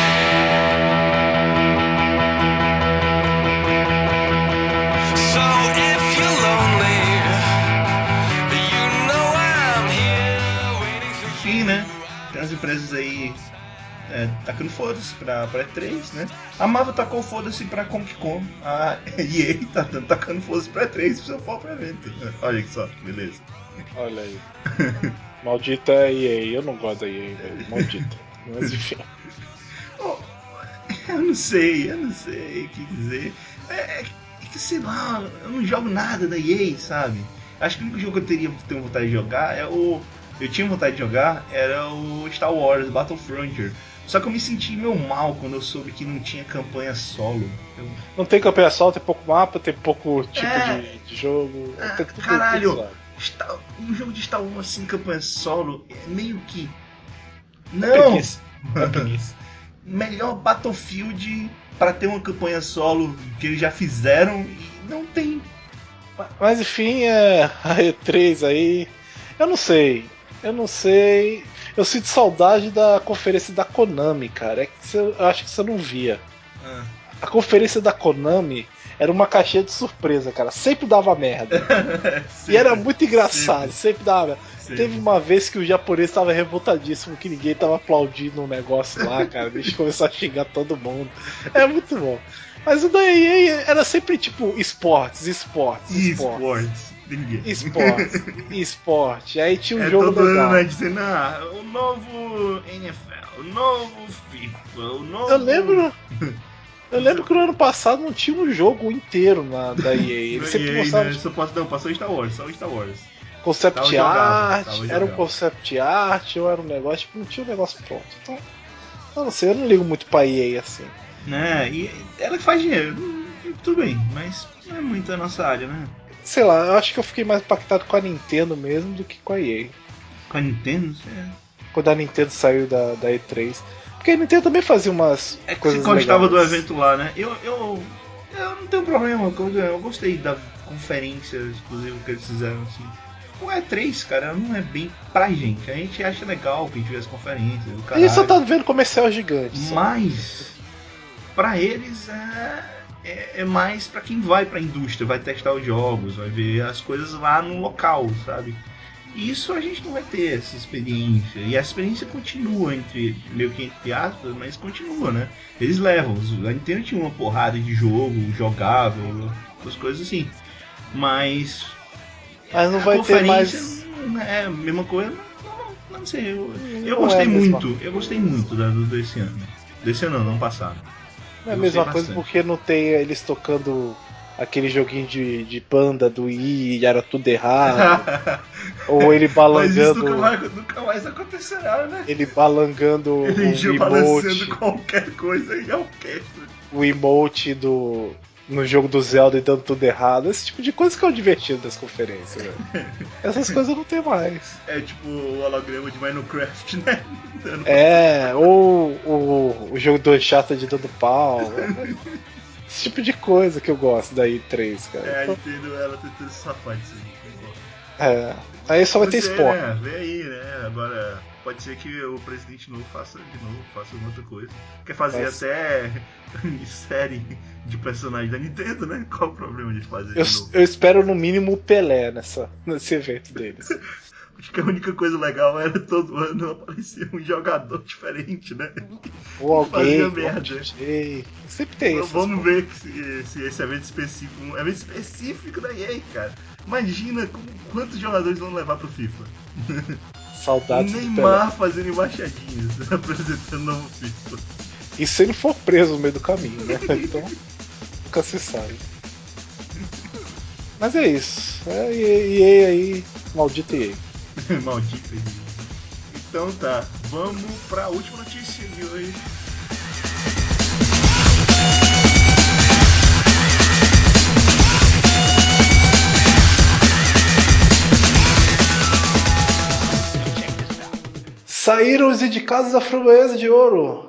Enfim, né? Tem as empresas aí tacando foda-se pra E3, né? A Marvel tacou foda-se pra Comic Con. A EA tá tacando foda-se pra E3 pro seu próprio evento. Olha só, beleza. Olha aí. Maldita EA, eu não gosto da EA, velho. Maldita. Mas enfim. Eu não sei o que dizer. É que sei lá, eu não jogo nada da EA, sabe? Acho que o único jogo que eu tenho vontade de jogar eu tinha vontade de jogar era o Star Wars Battlefront. Só que eu me senti meio mal quando eu soube que não tinha campanha solo. Não tem campanha solo, tem pouco mapa, tem pouco tipo de jogo. Tem tudo, caralho, um jogo de Star Wars sem campanha solo é meio que. Não! É preguiça. Melhor Battlefield pra ter uma campanha solo que eles já fizeram e não tem. Mas enfim, a E3 aí. Eu não sei. Eu sinto saudade da conferência da Konami, cara. Eu acho que você não via. A conferência da Konami era uma caixinha de surpresa, cara. Sempre dava merda. Sempre, e era muito engraçado, sempre dava merda. Teve uma vez que o japonês estava revoltadíssimo, que ninguém tava aplaudindo um negócio lá, cara. Deixa eu começar a xingar todo mundo. É muito bom. Mas o da EA era sempre tipo esportes. Esporte. Aí tinha um jogo todo legal. Ano, né, dizendo, o novo NFL, o novo FIFA, o novo... Eu lembro que no ano passado não tinha um jogo inteiro da EA. Eles sempre mostravam. Né? Passou Star Wars, só Star Wars. Concept art, era um concept art, ou era um negócio, tipo, não tinha um negócio pronto. Então, eu não sei, eu não ligo muito pra EA assim. E ela faz dinheiro, tudo bem, mas não é muito a nossa área, né? Sei lá, eu acho que eu fiquei mais impactado com a Nintendo mesmo do que com a EA. Com a Nintendo? Quando a Nintendo saiu da E3. Porque a Nintendo também fazia umas coisas você gostava legais. do evento lá, né? Eu não tenho problema, eu gostei da conferência exclusiva que eles fizeram, assim. O E3, cara, não é bem pra gente. A gente acha legal que a gente vê as conferências, o A caralho. gente só tá vendo comercial gigante. Só. Mas, pra eles, é mais pra quem vai pra indústria, vai testar os jogos, vai ver as coisas lá no local, sabe? E isso a gente não vai ter essa experiência. E a experiência continua meio que entre aspas, mas continua, né? Eles levam. A Nintendo tinha uma porrada de jogo jogável, essas coisas assim. Mas não a vai conferência ter mais. não é a mesma coisa. Não sei. Eu Não gostei é muito. Eu gostei muito desse ano. Desse ano não passado. Não é a Eu mesma gostei coisa bastante. porque não tem eles tocando aquele joguinho de panda do Wii e era tudo errado. Ou ele Mas isso balangando. nunca mais acontecerá, né? Ele balangando Ele o já balançando emote. qualquer coisa em orquestra. O emote no jogo do Zelda e dando tudo errado. Esse tipo de coisa que é o divertido das conferências, velho. Essas coisas não tem mais. É tipo o holograma de Minecraft, né? Ou o jogo do Uncharted dando pau. Esse tipo de coisa que eu gosto da E3, cara. A Nintendo, ela tentando se safar disso aí. Aí só vai ter Não sei, esporte. né? Vê aí, né? Agora, pode ser que o presidente novo faça alguma outra coisa. Quer fazer até série de personagens da Nintendo, né? Qual o problema de fazer de novo? Eu espero no mínimo o Pelé nesse evento deles. Acho que a única coisa legal era todo ano aparecer um jogador diferente, né? Ou alguém, fazia ou merda. DJ. Sempre tem isso. Vamos ver se esse evento específico, um evento específico da EA, cara. Imagina quantos jogadores vão levar pro FIFA. Saudades o do Neymar Pelé. fazendo embaixadinhas, apresentando novo FIFA. E se ele for preso no meio do caminho, né? Então, nunca se sabe. Mas é isso. EA aí, maldito EA. Maldito EA. Então tá, vamos pra última notícia de hoje. Saíram os indicados da Framboesa de Ouro.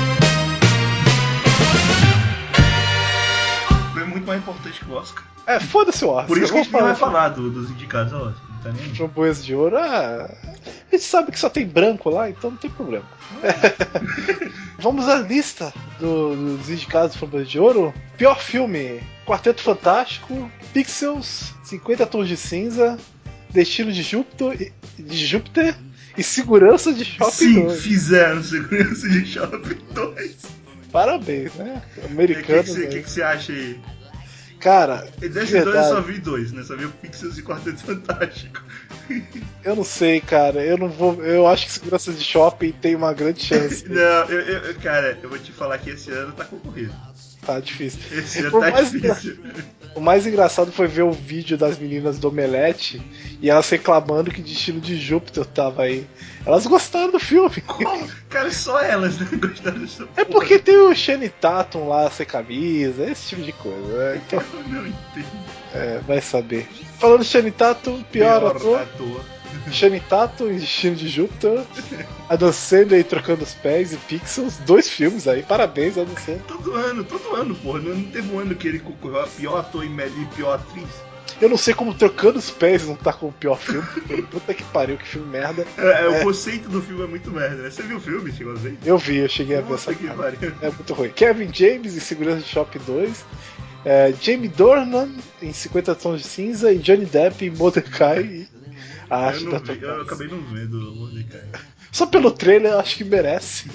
Foi muito mais importante que o Oscar. Foda-se o Oscar. Por isso que a gente nem vai falar dos indicados ao Oscar, não tá nem aí. Framboesa de Ouro, a gente sabe que só tem branco lá, então não tem problema. Vamos à lista dos indicados do Framboesa de Ouro. Pior filme: Quarteto Fantástico, Pixels, 50 Tons de Cinza, Destino de Júpiter e Segurança de Shopping 2. Sim, fizeram Segurança de Shopping 2. Parabéns, né? Americanos. O que você acha aí? Cara, Desses dois eu só vi dois, né? Só vi o Pixels e o Quarteto Fantástico. Eu não sei, cara. Eu não vou. Eu acho que Segurança de Shopping tem uma grande chance. Não, cara, eu vou te falar que esse ano tá concorrido. Tá difícil. Esse ano tá difícil. O mais engraçado foi ver o vídeo das meninas do Omelete e elas reclamando que Destino de Júpiter tava aí. Elas gostaram do filme. Como? Cara, só elas não gostaram dessa porra. É porque tem o Channing Tatum lá sem camisa, esse tipo de coisa, né? Então, eu não entendo. Vai saber. Falando de Channing Tatum, pior ator. Channing Tatum e Destino de Júpiter. Adam Sandler trocando os pés e Pixels. 2 filmes aí, parabéns, Adam Sandler. Todo ano, porra. Não teve um ano que ele concorreu a pior ator e pior atriz. Eu não sei como Trocando os Pés não tá com o pior filme. Puta que pariu, que filme merda. O conceito do filme é muito merda, né? Você viu o filme, chegou a ver? Eu vi, eu cheguei a ver essa cara. É muito ruim. Kevin James em Segurança de Shopping 2. Jamie Dornan em 50 Tons de Cinza e Johnny Depp em Mordecai. A arte da Topaz. Eu acabei não vendo o Mordecai. Só pelo trailer eu acho que merece.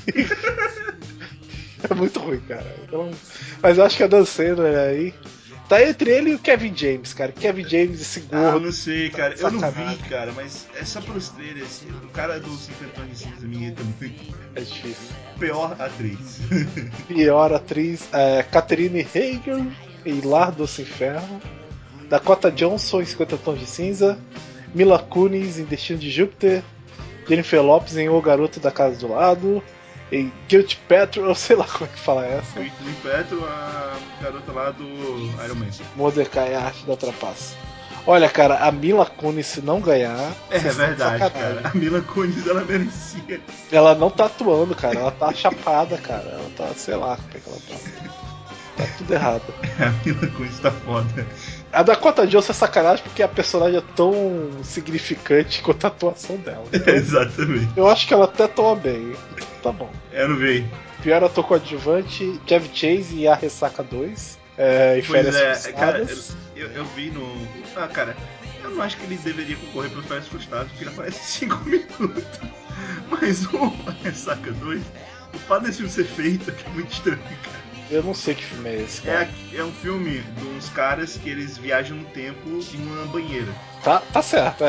É muito ruim, cara. Então, mas eu acho que a Dan Sandler aí tá entre ele e o Kevin James, cara. Kevin James, esse gordo. Ah, não sei, cara. Tá eu não vi, cara, mas é só pelos trailers. O cara do 50 Tons de Cinza me irrita muito. É difícil. Pior atriz. Pior atriz, Catherine Hager em Lar Doce Inferno. Dakota Johnson em 50 Tons de Cinza. Mila Kunis em Destino de Júpiter. Jennifer Lopez em O Garoto da Casa do Lado. E Guilty Petro, eu sei lá como é que fala essa. Guilty Petro, a garota lá do Iron Man. Mordecai, a arte da trapaça. Olha, cara, a Mila Kunis, se não ganhar... É verdade, cara. A Mila Kunis, ela merecia. Ela não tá atuando, cara. Ela tá chapada, cara. Ela tá, sei lá como é que ela tá. Tá tudo errado. A Mila Kunis tá foda. A Dakota Johnson é sacanagem porque a personagem é tão significante quanto a atuação dela. Então, exatamente. eu acho que ela até toma bem. Tá bom. Eu não vi. Pior ator coadjuvante, Chevy Chase e A Ressaca 2. E Pois Férias cara, Frustradas. eu vi no... Ah, cara, eu não acho que ele deveria concorrer pelos Férias Frustradas, porque ele aparece 5 minutos. Mas o Ressaca 2, o fato desse filme ser feito é muito estranho, cara. Eu não sei que filme é esse, cara. É um filme de uns caras que eles viajam no tempo em uma banheira. Tá certo.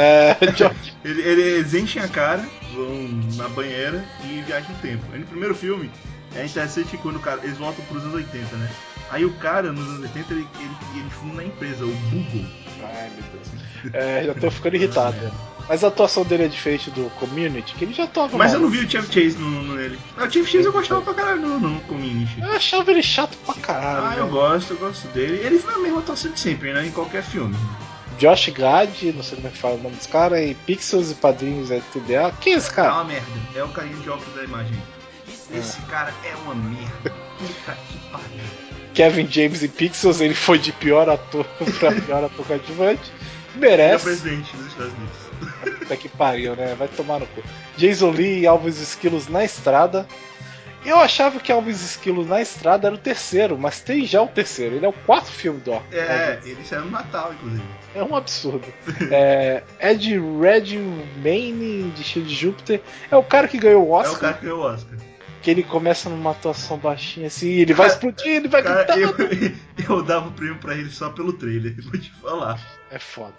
Eles enchem a cara, vão na banheira e viajam no tempo. Aí no primeiro filme, é interessante que quando eles voltam pros anos 80, né? Aí o cara, nos anos 80, ele funda na empresa, o Google. Ai, meu Deus. Já tô ficando irritado. Mas a atuação dele é diferente do Community, que ele já tava. Mas eu não vi o Chevy Chase nele. O Chevy Chase eu gostava pra caralho no Community. Eu achava ele chato pra caralho. Eu gosto dele. Ele foi a mesma atuação de sempre, né? Em qualquer filme. Josh Gad, não sei como é que fala o nome dos caras, em Pixels e Padrinhos LTDA. Quem é esse cara? É uma merda. É o carinha de óculos da imagem. Esse cara é uma merda. Puta que pariu. Kevin James em Pixels, ele foi de pior ator pra pior ator coadjuvante. Merece. Ele é o presidente dos Estados Unidos. Puta que pariu, né? Vai tomar no cu. Jason Lee e Alves Esquilos na Estrada. Eu achava que Alves Esquilos na Estrada era o terceiro, mas tem já o terceiro. Ele é o quarto filme do ele saiu no Natal, inclusive. É um absurdo. Ed Redmayne em Destino de Júpiter é o cara que ganhou o Oscar. É o cara que ganhou o Oscar. Que ele começa numa atuação baixinha assim, ele vai explodir, ele vai gritar. Eu dava o prêmio pra ele só pelo trailer, vou te falar. É foda.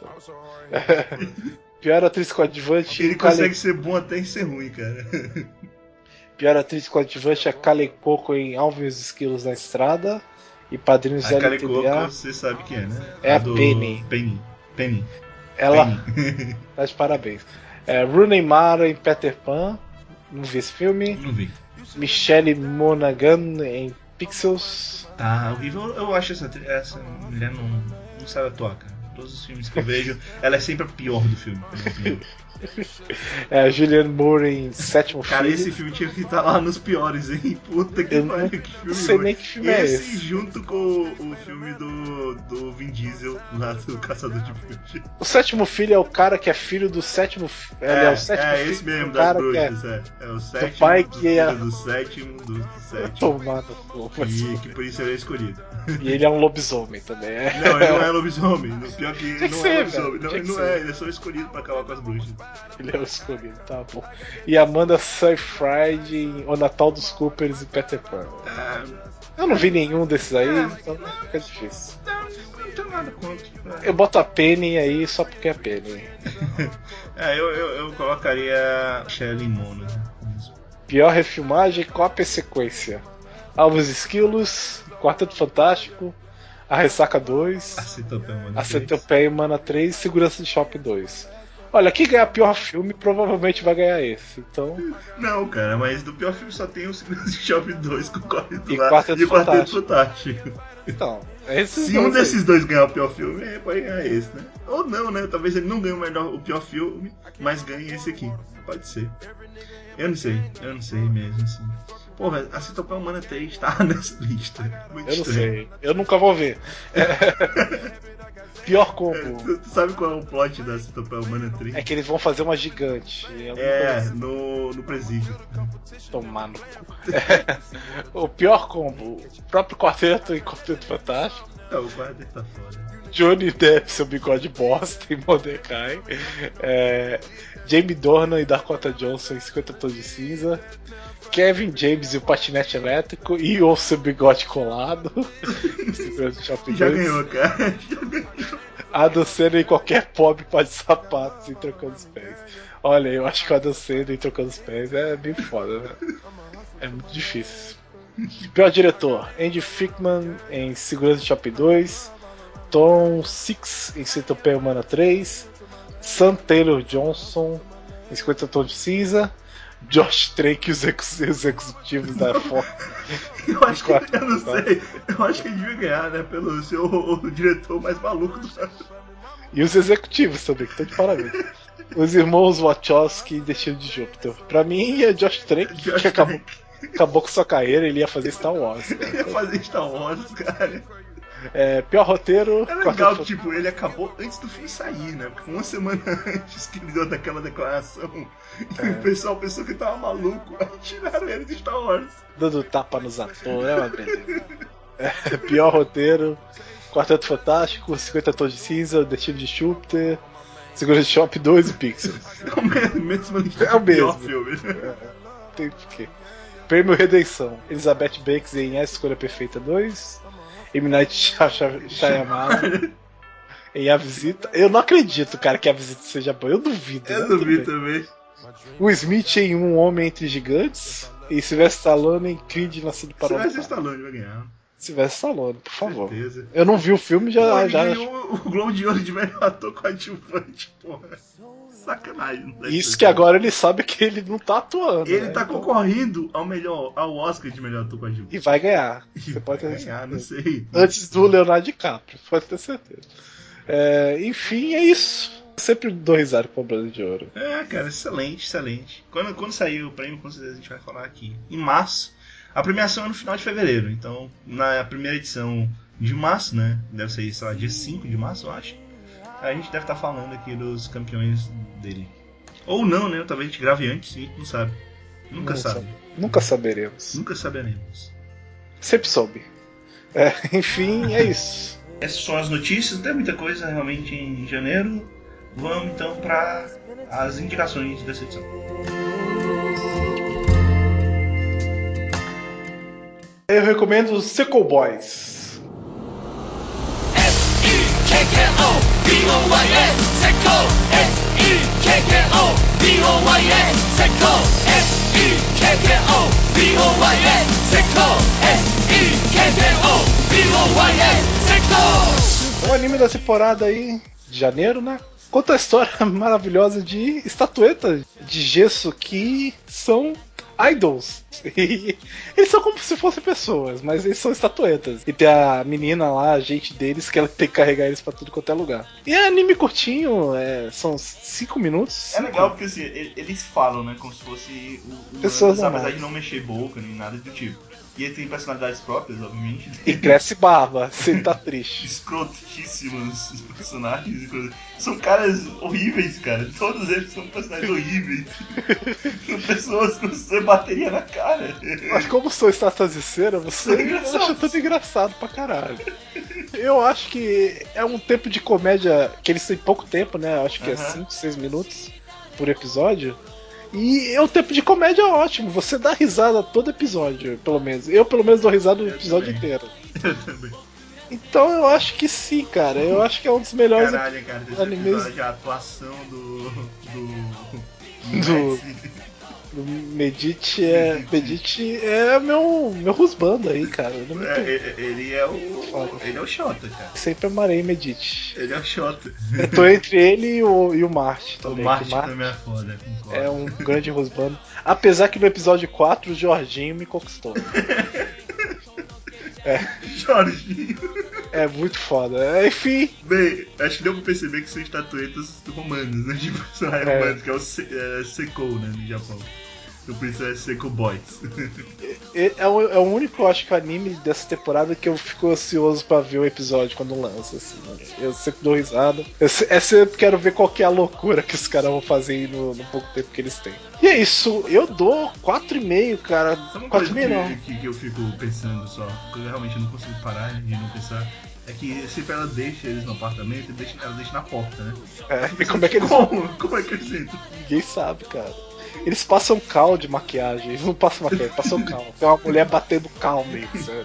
Pior atriz coadjuvante. Ele consegue ser bom até em ser ruim, cara. Pior atriz coadjuvante é Kaley Cuoco em Alves Esquilos na Estrada e Padrinhos LTDA. A Kaley Cuoco, você sabe quem é, né? É a Penny. Penny. Ela tá de parabéns. Rooney Mara em Peter Pan. Não vi esse filme. Não vi. Michelle Monaghan em Pixels. Tá horrível. Eu acho essa mulher não sabe atuar, cara. Todos os filmes que eu vejo, ela é sempre a pior do filme. Julianne Moore em Sétimo Filho. Cara, esse filme tinha que estar lá nos piores, hein? Puta que pariu, que filme. Não sei nem que filme é esse. Junto com o filme do Vin Diesel, lá do Caçador de Bruxas. O Sétimo Filho é o cara que é filho do sétimo filho. É o sétimo filho. Esse mesmo, das bruxas, é o sétimo. O pai que é. Do sétimo. Tomado, que por isso ele é escolhido. E ele é um lobisomem também. Não, ele não é lobisomem. Pior que ele não é lobisomem. Não, ele não é, ele é só escolhido pra acabar com as bruxas. Ele é o escolhido, tá bom. E Amanda Seyfried em O Natal dos Coopers e Peter Pan. Eu não vi nenhum desses aí, então fica difícil. Não tenho nada contra. Eu boto a Penny aí só porque é Penny. Eu colocaria Shelley Mono. Pior refilmagem, cópia e sequência. Alves Esquilos, Quarteto Fantástico, A Ressaca 2, A Centopeia Humana 3 e Segurança de Shopping 2. Olha, quem ganhar pior filme provavelmente vai ganhar esse, então... Não, cara, mas do pior filme só tem o Segurança de Shopping 2 com o Quarteto Fantástico. Então, se um desses dois ganhar o pior filme, pode ganhar esse, né? Ou não, né? Talvez ele não ganhe o pior filme, mas ganhe esse aqui. Pode ser. Eu não sei mesmo, assim. Porra, a Centopeia Humana 3 tá nessa lista. Muito eu não estranho. sei, eu nunca vou ver. Pior combo. Tu sabe qual é o plot da Centopeia Humana 3? É que eles vão fazer uma gigante. No presídio. Tomar no cu. O pior combo, o próprio Quarteto e Quarteto Fantástico. O Quarteto tá foda. Johnny Depp, seu bigode bosta em Mordecai. Jamie Dornan e Dakota Johnson em 50 Tons de Cinza. Kevin James e o patinete elétrico e o seu bigode colado. Já ganhou, cara. Adam Sandler em qualquer pobre pá de sapatos e trocando os pés. Olha, eu acho que o Adam Sandler em trocando os pés é bem foda, né? É muito difícil. Pior diretor: Andy Fickman em Segurança de Shopping 2, Tom Six em Centopeia Humana 3, Sam Taylor Johnson em 50 Tons de Cinza, Josh Trank e os executivos da Fox. Eu não sei. Eu acho que ele devia ganhar, né? Pelo ser o diretor mais maluco do mundo. E os executivos também, que estão de parabéns. Os irmãos Wachowski e Destino de Júpiter. Pra mim é Josh Trank, que acabou com sua carreira, ele ia fazer Star Wars, cara. Ele ia fazer Star Wars, cara. Pior roteiro. É legal que, tipo, ele acabou antes do filme sair, né? Porque uma semana antes que ele deu daquela declaração, e o pessoal pensou que ele tava maluco, aí tiraram ele de Star Wars. Dando tapa nos atores, é uma beleza. Pior roteiro. Quarteto Fantástico, 50 Tons de Cinza, Destino de Júpiter, Segurança Shop 2 e Pixel. É o mesmo lista É o de pior mesmo. filme. Tem porquê. Prêmio Redenção. Elizabeth Banks em A Escolha Perfeita 2. M. Night Shyamalan em A Visita. Eu não acredito, cara, que A Visita seja boa. Eu duvido. Eu duvido também. O Smith em Um Homem Entre Gigantes. E Sylvester Stallone em Creed Nascido para o Sylvester Stallone vai ganhar. Sylvester Stallone, por favor. Certeza. Eu não vi o filme, já. Ganhou o Globo de Ouro de melhor ator coadjuvante, porra. Sacanagem. Isso que agora ele sabe que ele não tá atuando. Ele né? tá concorrendo ao Oscar de melhor ator coadjuvante. E vai ganhar. Você pode ganhar, não sei. Antes do Leonardo DiCaprio, pode ter certeza. Enfim, é isso. Sempre dou risada com o Bola de Ouro. Cara, excelente, excelente. Quando sair o prêmio, com certeza a gente vai falar aqui. Em março. A premiação é no final de fevereiro, então na primeira edição de março, né? Deve ser, sei lá, dia 5 de março, eu acho. A gente deve estar falando aqui dos campeões dele. Ou não, né? Talvez a gente grave antes, a gente não sabe. Nunca sabe. Nunca saberemos. Nunca saberemos. Sempre soube. Enfim, é isso. Essas são as notícias, não tem muita coisa realmente em janeiro. Vamos então para as indicações dessa edição. Eu recomendo os Sequel Boys. S-E-K-K-O-B-O-Y-S Sequel S-E-K-K-O-B-O-Y-S Sequel S-E-K-K-O-B-O-Y-S Sequel S-E-K-K-O-B-O-Y-S Sequel. O anime da temporada aí de janeiro, né? Conta a história maravilhosa de estatuetas de gesso que são idols. E eles são como se fossem pessoas, mas eles são estatuetas. E tem a menina lá, a gente deles, que ela tem que carregar eles pra tudo quanto é lugar. E é anime curtinho, são 5 minutos. É legal porque assim, eles falam, né, como se fosse pessoas apesar de não mexer boca nem nada do tipo. E ele tem personalidades próprias, obviamente. E cresce barba, você tá triste. Escrotíssimos personagens. São caras horríveis, cara. Todos eles são personagens horríveis. São pessoas que você bateria na cara. Mas como sou estátuas de cera, você acha tudo engraçado pra caralho. Eu acho que é um tempo de comédia que eles têm pouco tempo, né? Eu acho que é 5, 6 minutos por episódio. E é um tempo de comédia ótimo. Você dá risada todo episódio, pelo menos. Eu, pelo menos, dou risada no episódio inteiro. Eu também. Então eu acho que sim, cara. Eu acho que é um dos melhores animes. A atuação do Medite é meu husband aí, cara. Ele é o Shota, cara. Sempre amarei Medite. Ele é o Shota. Eu tô entre ele e o Marte também. O Marte também é foda, concordo. É um grande husband. Apesar que no episódio 4 o Jorginho me conquistou. Jorginho. É muito foda. Enfim. Bem, acho que deu pra perceber que são estatuetas romanas, né? De personagens romanos, que é o Sekou, né? No Japão. Então por isso é Sequel Boys. É o único, acho que, anime dessa temporada que eu fico ansioso pra ver o episódio quando lança, assim. Eu sempre dou risada. Eu sempre quero ver qual que é a loucura que os caras vão fazer no pouco tempo que eles têm. E é isso, eu dou 4,5, cara. 4,5 não. Que eu fico pensando só, que eu realmente não consigo parar de não pensar. É que sempre ela deixa eles no apartamento e ela deixa na porta, né? Como é que eles... Como é que eles entram? Ninguém sabe, cara. Eles passam cal de maquiagem, eles não passam maquiagem, passam cal. Tem uma mulher batendo cal meio, sabe?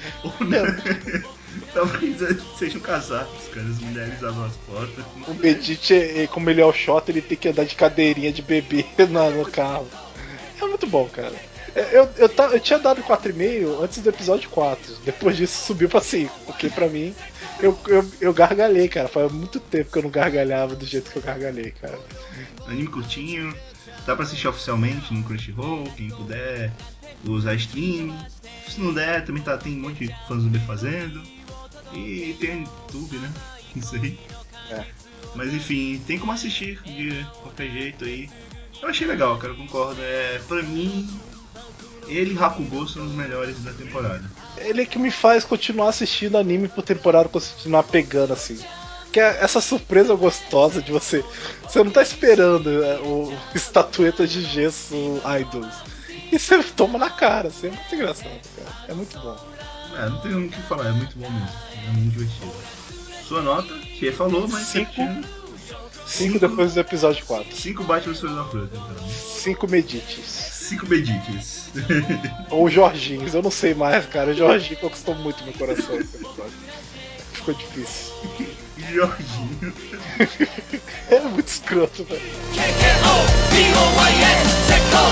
Talvez sejam casados, cara. As mulheres abrem as portas. O Medite, como ele é o Shota, ele tem que andar de cadeirinha de bebê no carro. É muito bom, cara. Eu tinha dado 4,5 antes do episódio 4. Depois disso subiu pra 5. Porque pra mim, eu gargalhei, cara. Faz muito tempo que eu não gargalhava do jeito que eu gargalhei, cara. Anime curtinho. Dá pra assistir oficialmente no Crunchyroll, quem puder usar stream. Se não der, também tem um monte de fãs do B fazendo. E tem YouTube, né? Isso aí. Mas enfim, tem como assistir de qualquer jeito aí. Eu achei legal, cara, eu concordo. Pra mim, ele e Hakugo são os melhores da temporada. Ele é que me faz continuar assistindo anime por temporada, continuar pegando assim. Que é essa surpresa gostosa de você. Você não tá esperando o estatueta de gesso idols. E você toma na cara, assim, é muito engraçado, cara. É muito bom. Não tem o que falar, é muito bom mesmo. É muito divertido. Sua nota, você falou, mas 5 depois do episódio 4. 5 Batman vs da Fruta, então. 5 medites. 5 medites. Ou Jorginhos, eu não sei mais, cara. O Jorginho conquistou muito meu coração esse episódio. Ficou difícil. Jorginho. É muito escroto, velho. KKO-B-O-Y-N Sekko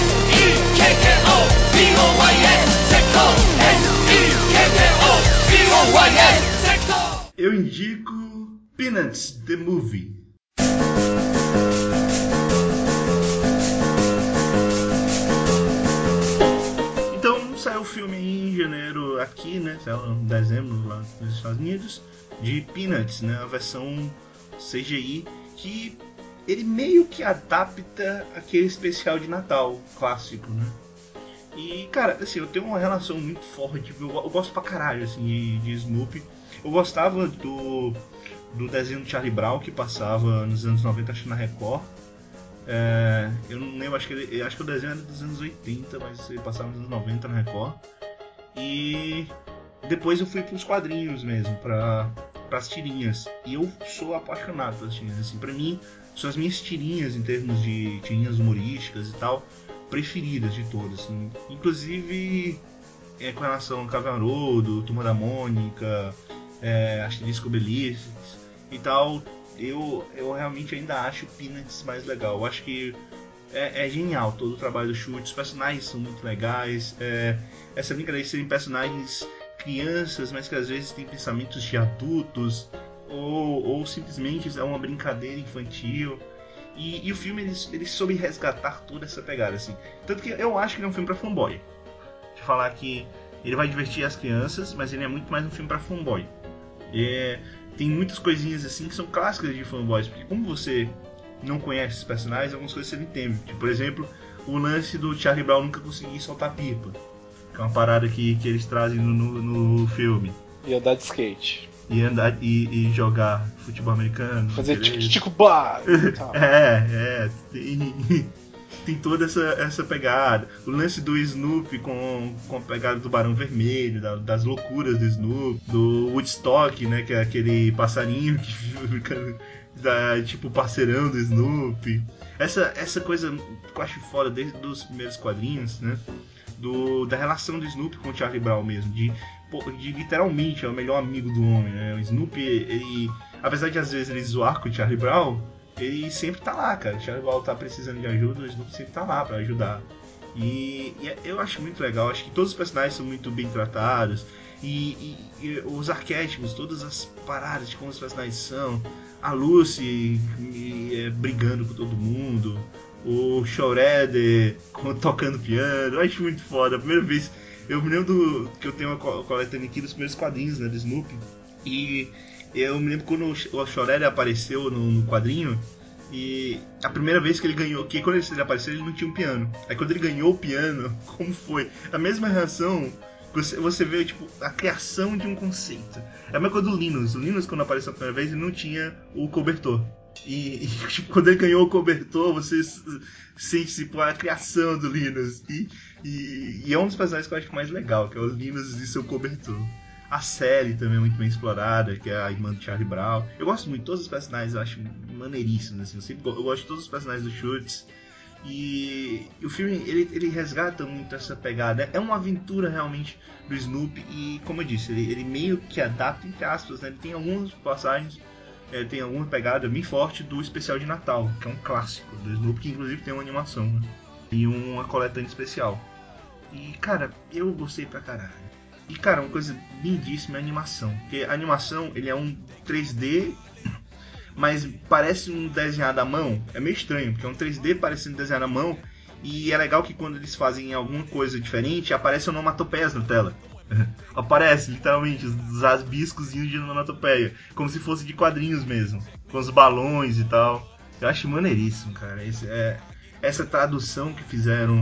S-E-K-K-O-B-O-Y-N Sekko S-E-K-K-O-B-O-Y-N Sekko. Eu indico Peanuts, The Movie. Então saiu o filme em janeiro aqui, né? Saiu em dezembro lá nos Estados Unidos, de Peanuts, né? A versão CGI que ele meio que adapta aquele especial de Natal clássico, né? E, cara, assim, eu tenho uma relação muito forte, eu gosto pra caralho, assim, de Snoopy. Eu gostava do desenho do Charlie Brown, que passava nos anos 90, acho que na Record. Eu não lembro, acho que o desenho era dos anos 80, mas ele passava nos anos 90 na Record. E depois eu fui pros quadrinhos mesmo, pras tirinhas. E eu sou apaixonado pelas tirinhas, assim, pra mim, são as minhas tirinhas em termos de tirinhas humorísticas e tal, preferidas de todas, assim. Inclusive com relação ao Cavanrodo, Turma da Mônica, Asterisco Obelix e tal, eu realmente ainda acho Peanuts mais legal. Eu acho que é genial todo o trabalho do Chute, os personagens são muito legais, essa brincadeira de serem personagens crianças, mas que às vezes têm pensamentos de adultos, ou simplesmente é uma brincadeira infantil. E o filme ele soube resgatar toda essa pegada, assim. Tanto que eu acho que ele é um filme pra fanboy. De falar que ele vai divertir as crianças, mas ele é muito mais um filme pra fanboy. Tem muitas coisinhas assim que são clássicas de fanboys, porque como você não conhece os personagens, algumas coisas você não entende. Tipo, por exemplo, o lance do Charlie Brown nunca conseguir soltar pipa, que é uma parada que eles trazem no filme. E andar de skate. E jogar futebol americano. Fazer tic-tic-bar. Tem toda essa pegada. O lance do Snoopy com a pegada do Barão Vermelho, das loucuras do Snoopy, do Woodstock, né, que é aquele passarinho que fica tipo parceirão do Snoopy. Essa coisa que eu acho foda desde os primeiros quadrinhos, né, da relação do Snoopy com o Charlie Brown mesmo, de literalmente é o melhor amigo do homem, né? O Snoopy, ele, apesar de às vezes ele zoar com o Charlie Brown, ele sempre tá lá, cara. O Charlie Brown tá precisando de ajuda, o Snoopy sempre tá lá pra ajudar. E eu acho muito legal, acho que todos os personagens são muito bem tratados. E os arquétipos, todas as paradas de como os personagens são. A Lucy brigando com todo mundo. O Shredder tocando piano. Eu acho muito foda. A primeira vez, eu me lembro que eu tenho uma coletânea aqui dos primeiros quadrinhos, né, do Snoopy. E eu me lembro quando o Shredder apareceu no quadrinho. E a primeira vez que ele ganhou, que quando ele apareceu ele não tinha um piano. Aí quando ele ganhou o piano, como foi? A mesma reação, você vê tipo a criação de um conceito. É a mesma coisa do Linus. O Linus, quando apareceu a primeira vez, ele não tinha o cobertor. E tipo, quando ele ganhou o cobertor, você sente tipo, a criação do Linus. E é um dos personagens que eu acho mais legal, que é o Linus e seu cobertor. A série também é muito bem explorada, que é a irmã do Charlie Brown. Eu gosto muito de todos os personagens, eu acho maneiríssimos, assim. Eu gosto de todos os personagens do Schultz. E o filme, ele resgata muito essa pegada. É uma aventura realmente do Snoopy. E como eu disse, ele meio que adapta, entre aspas, né? Ele tem algumas passagens, tem alguma pegada bem forte do especial de Natal, que é um clássico do Snoopy, que inclusive tem uma animação, né? E uma coletânea especial. E cara, eu gostei pra caralho. E cara, uma coisa lindíssima é a animação. Porque a animação, ele é um 3D, mas parece um desenhado à mão. É meio estranho, porque é um 3D parecendo desenhado à mão. E é legal que quando eles fazem alguma coisa diferente, aparecem onomatopeias na tela. Aparece, literalmente, os rabiscozinhos de onomatopeia. Como se fosse de quadrinhos mesmo. Com os balões e tal. Eu acho maneiríssimo, cara. Essa tradução que fizeram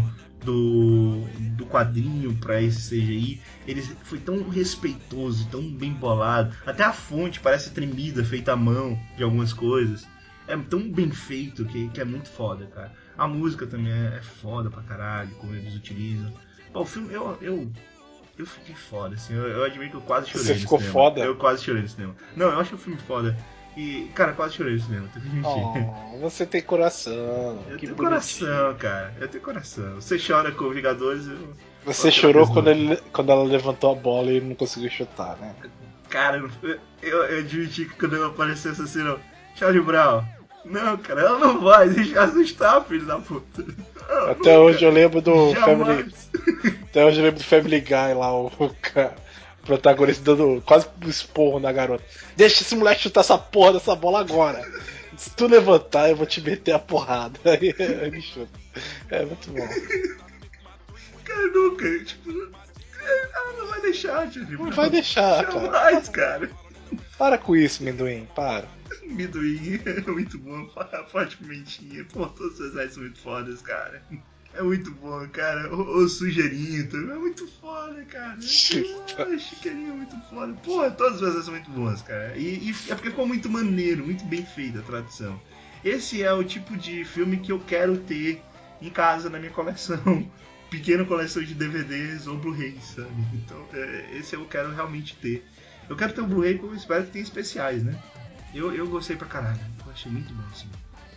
do quadrinho pra esse CGI, foi tão respeitoso, tão bem bolado. Até a fonte parece tremida, feita à mão de algumas coisas. É tão bem feito que é muito foda, cara. A música também é foda pra caralho, como eles utilizam. Pô, o filme, eu fiquei foda, assim. Eu admito que eu quase chorei Você no ficou cinema. foda? Eu quase chorei no cinema. Não, eu acho o filme foda. E, cara, quase chorei no cinema, tem que admitir. Oh, você tem coração. Eu Que tenho bonitinho. coração, cara. Eu tenho coração. Você chora com Vingadores, Você chorou quando ela levantou a bola e não conseguiu chutar, né? Cara, eu admiti que quando ela apareceu assim, não. Charlie Brown. Não, cara, ela não vai deixar assustar, filho da puta. Até hoje eu lembro do Family. Jamais. Até hoje eu lembro do Family Guy lá, o protagonista dando quase um esporro na garota. Deixa esse moleque chutar essa porra dessa bola agora. Se tu levantar, eu vou te meter a porrada. Aí ele chuta. É muito bom. Cara, nunca. Tipo, ela não vai deixar, Charlie Brown. Não vai deixar, Jamais, cara. Para com isso, Mendoim, para. Amendoim é muito bom, forte pimentinha. Pô, todos os designs são muito fodas, cara. É muito bom, cara. O sujeirinho também é muito foda, cara. Chiqueirinho é muito foda. Pô, todas as designs são muito boas, cara. E é porque ficou muito maneiro, muito bem feita a tradução. Esse é o tipo de filme que eu quero ter em casa na minha coleção. Pequena coleção de DVDs ou Blu-rays, sabe? Então, esse eu quero realmente ter. Eu quero ter o Blu-ray porque eu espero que tenha especiais, né? Eu gostei pra caralho. Eu achei muito bom, assim.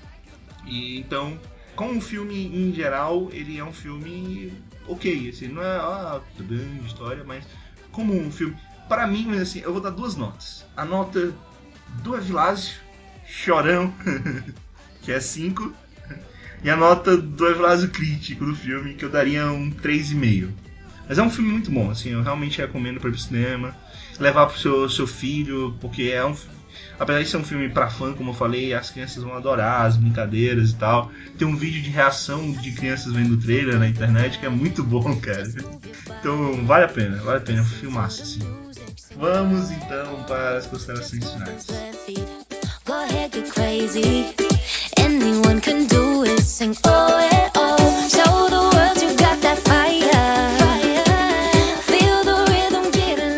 E então, como um filme em geral, ele é um filme ok, assim, não é grande história, mas como um filme, para mim, assim, eu vou dar 2 notas. A nota do Evilásio, Chorão, que é 5, e a nota do Evilásio crítico do filme, que eu daria um 3,5. Mas é um filme muito bom, assim, eu realmente recomendo para ir pro cinema, levar pro seu filho, porque apesar de ser um filme pra fã, como eu falei, as crianças vão adorar as brincadeiras e tal. Tem um vídeo de reação de crianças vendo o trailer na internet que é muito bom, cara. Então vale a pena, é um filmaço, assim. Vamos então para as considerações finais. Go ahead, get crazy. Anyone can do it. Sing oh yeah, oh. Show the world you got that fire. Feel the rhythm getting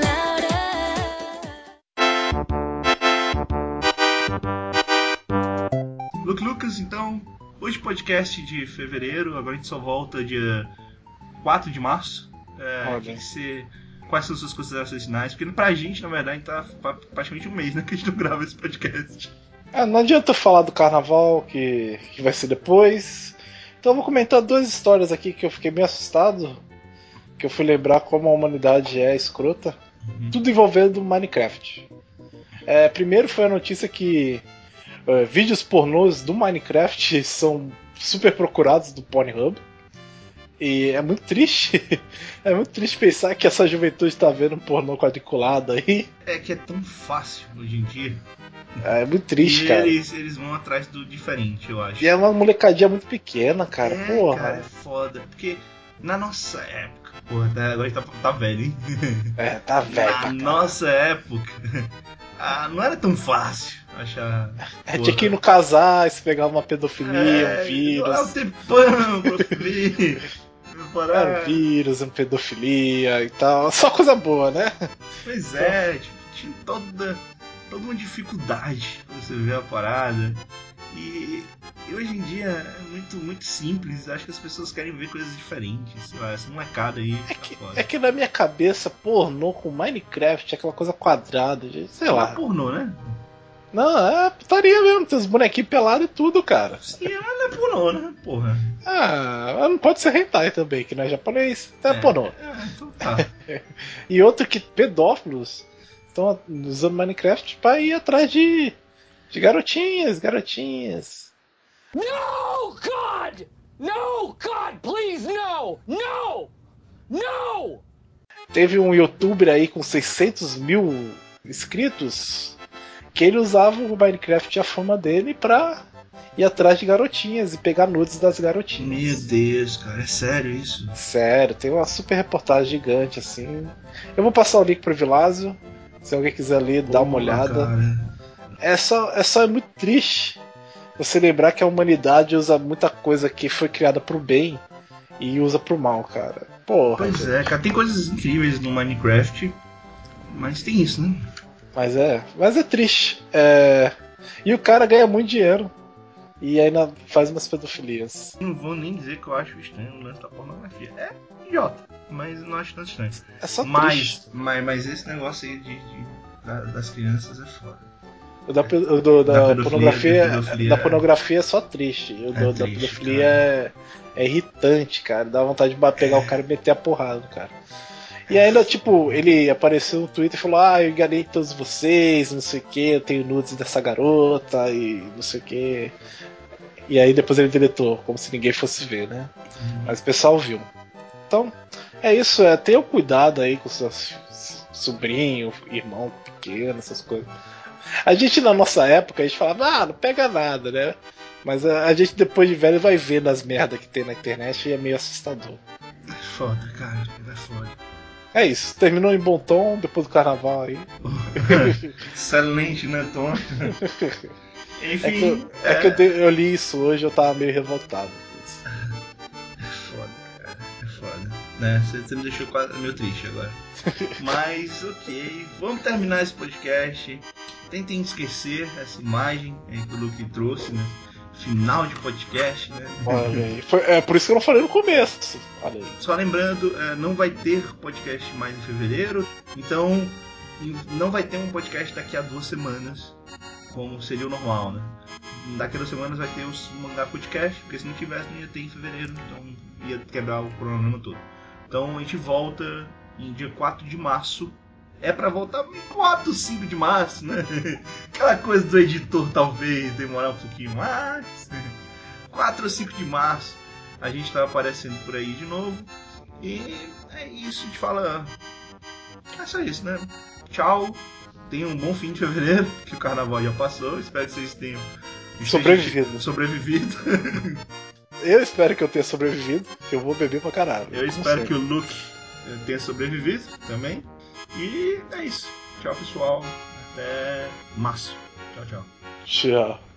louder. Lucas, então, hoje podcast de fevereiro, agora a gente só volta dia 4 de março. Quais são suas considerações finais? Porque pra gente, na verdade, tá praticamente um mês, né, que a gente não grava esse podcast. Não adianta eu falar do carnaval, que vai ser depois. Então eu vou comentar 2 histórias aqui que eu fiquei meio assustado. Que eu fui lembrar como a humanidade é escrota. Tudo envolvendo Minecraft. Primeiro foi a notícia que vídeos pornôs do Minecraft são super procurados do Pornhub. E é muito triste. É muito triste pensar que essa juventude tá vendo um pornô quadriculado aí. É que é tão fácil hoje em dia. É muito triste, cara. Eles vão atrás do diferente, eu acho. E é uma molecadinha muito pequena, cara. Porra. Cara, é foda. Porque na nossa época... Porra, agora a gente tá velho, hein? Tá velho. Na nossa época... não era tão fácil achar... Tinha que ir no Casais, pegar uma pedofilia, um vírus. Não é o tempão pra ver... Era um vírus, uma pedofilia e tal. Só coisa boa, né? Pois é, tipo, tinha toda uma dificuldade pra você ver a parada. E hoje em dia é muito, muito simples. Acho que as pessoas querem ver coisas diferentes. Sei lá, essa molecada aí. É que na minha cabeça, pornô com Minecraft é aquela coisa quadrada, sei lá. É pornô, né? Não, é putaria mesmo, tem os bonequinhos pelados e tudo, cara. Sim, mas não é pornô, né? Porra. Não pode ser hentai também, que não é japonês, é pornô. Então tá. E outro que pedófilos estão usando Minecraft pra ir atrás de garotinhas. No, God! No, God, please, no! No! No! Teve um youtuber aí com 600 mil inscritos que ele usava o Minecraft e a fama dele pra ir atrás de garotinhas e pegar nudes das garotinhas. Meu Deus, cara, é sério isso? Sério, tem uma super reportagem gigante assim. Eu vou passar o link pro Vilásio. Se alguém quiser ler, dá uma olhada. Cara. É muito triste você lembrar que a humanidade usa muita coisa que foi criada pro bem e usa pro mal, cara. Porra. Pois é, cara, tem coisas incríveis no Minecraft, mas tem isso, né? Mas é triste. E o cara ganha muito dinheiro. E ainda faz umas pedofilias. Não vou nem dizer que eu acho estranho o lance da pornografia. É idiota, mas não acho tanto estranho. É só triste. Mas esse negócio aí das crianças é foda. Da pornografia, da pornografia é só triste. Da pedofilia é irritante, cara. Dá vontade de pegar o cara e meter a porrada no cara. E ainda, tipo, ele apareceu no Twitter e falou: eu enganei todos vocês, não sei o que, eu tenho nudes dessa garota e não sei o que. E aí depois ele deletou, como se ninguém fosse ver, né? Mas o pessoal viu. Então, é isso, tenha cuidado aí com seus sobrinho, irmão pequeno, essas coisas. A gente na nossa época, a gente falava, não pega nada, né? Mas a gente depois de velho vai ver nas merdas que tem na internet e é meio assustador. É foda, cara, é foda. É isso, terminou em bom tom depois do carnaval aí. Excelente, né, Tom? Enfim. Eu li isso hoje, eu tava meio revoltado. É foda, cara, é foda. Né? Você me deixou quase meio triste agora. Mas ok, vamos terminar esse podcast. Tentem esquecer essa imagem aí que o Luke trouxe, né? Final de podcast, né? Olha aí. É por isso que eu não falei no começo. Olha aí. Só lembrando, não vai ter podcast mais em fevereiro, então não vai ter um podcast daqui a 2 semanas, como seria o normal, né? Daqui a 2 semanas vai ter o Mangá Podcast, porque se não tivesse não ia ter em fevereiro, então ia quebrar o cronograma todo. Então a gente volta em dia 4 de março. É pra voltar em 4 ou 5 de março, né? Aquela coisa do editor talvez demorar um pouquinho mais. 4 ou 5 de março a gente tá aparecendo por aí de novo. E é isso, a gente fala. É só isso, né? Tchau. Tenham um bom fim de fevereiro, que o carnaval já passou. Espero que vocês tenham sobrevivido. Eu espero que eu tenha sobrevivido, que eu vou beber pra caralho. Eu espero que o Luke tenha sobrevivido também. E é isso. Tchau, pessoal. Até março. Tchau, tchau. Tchau.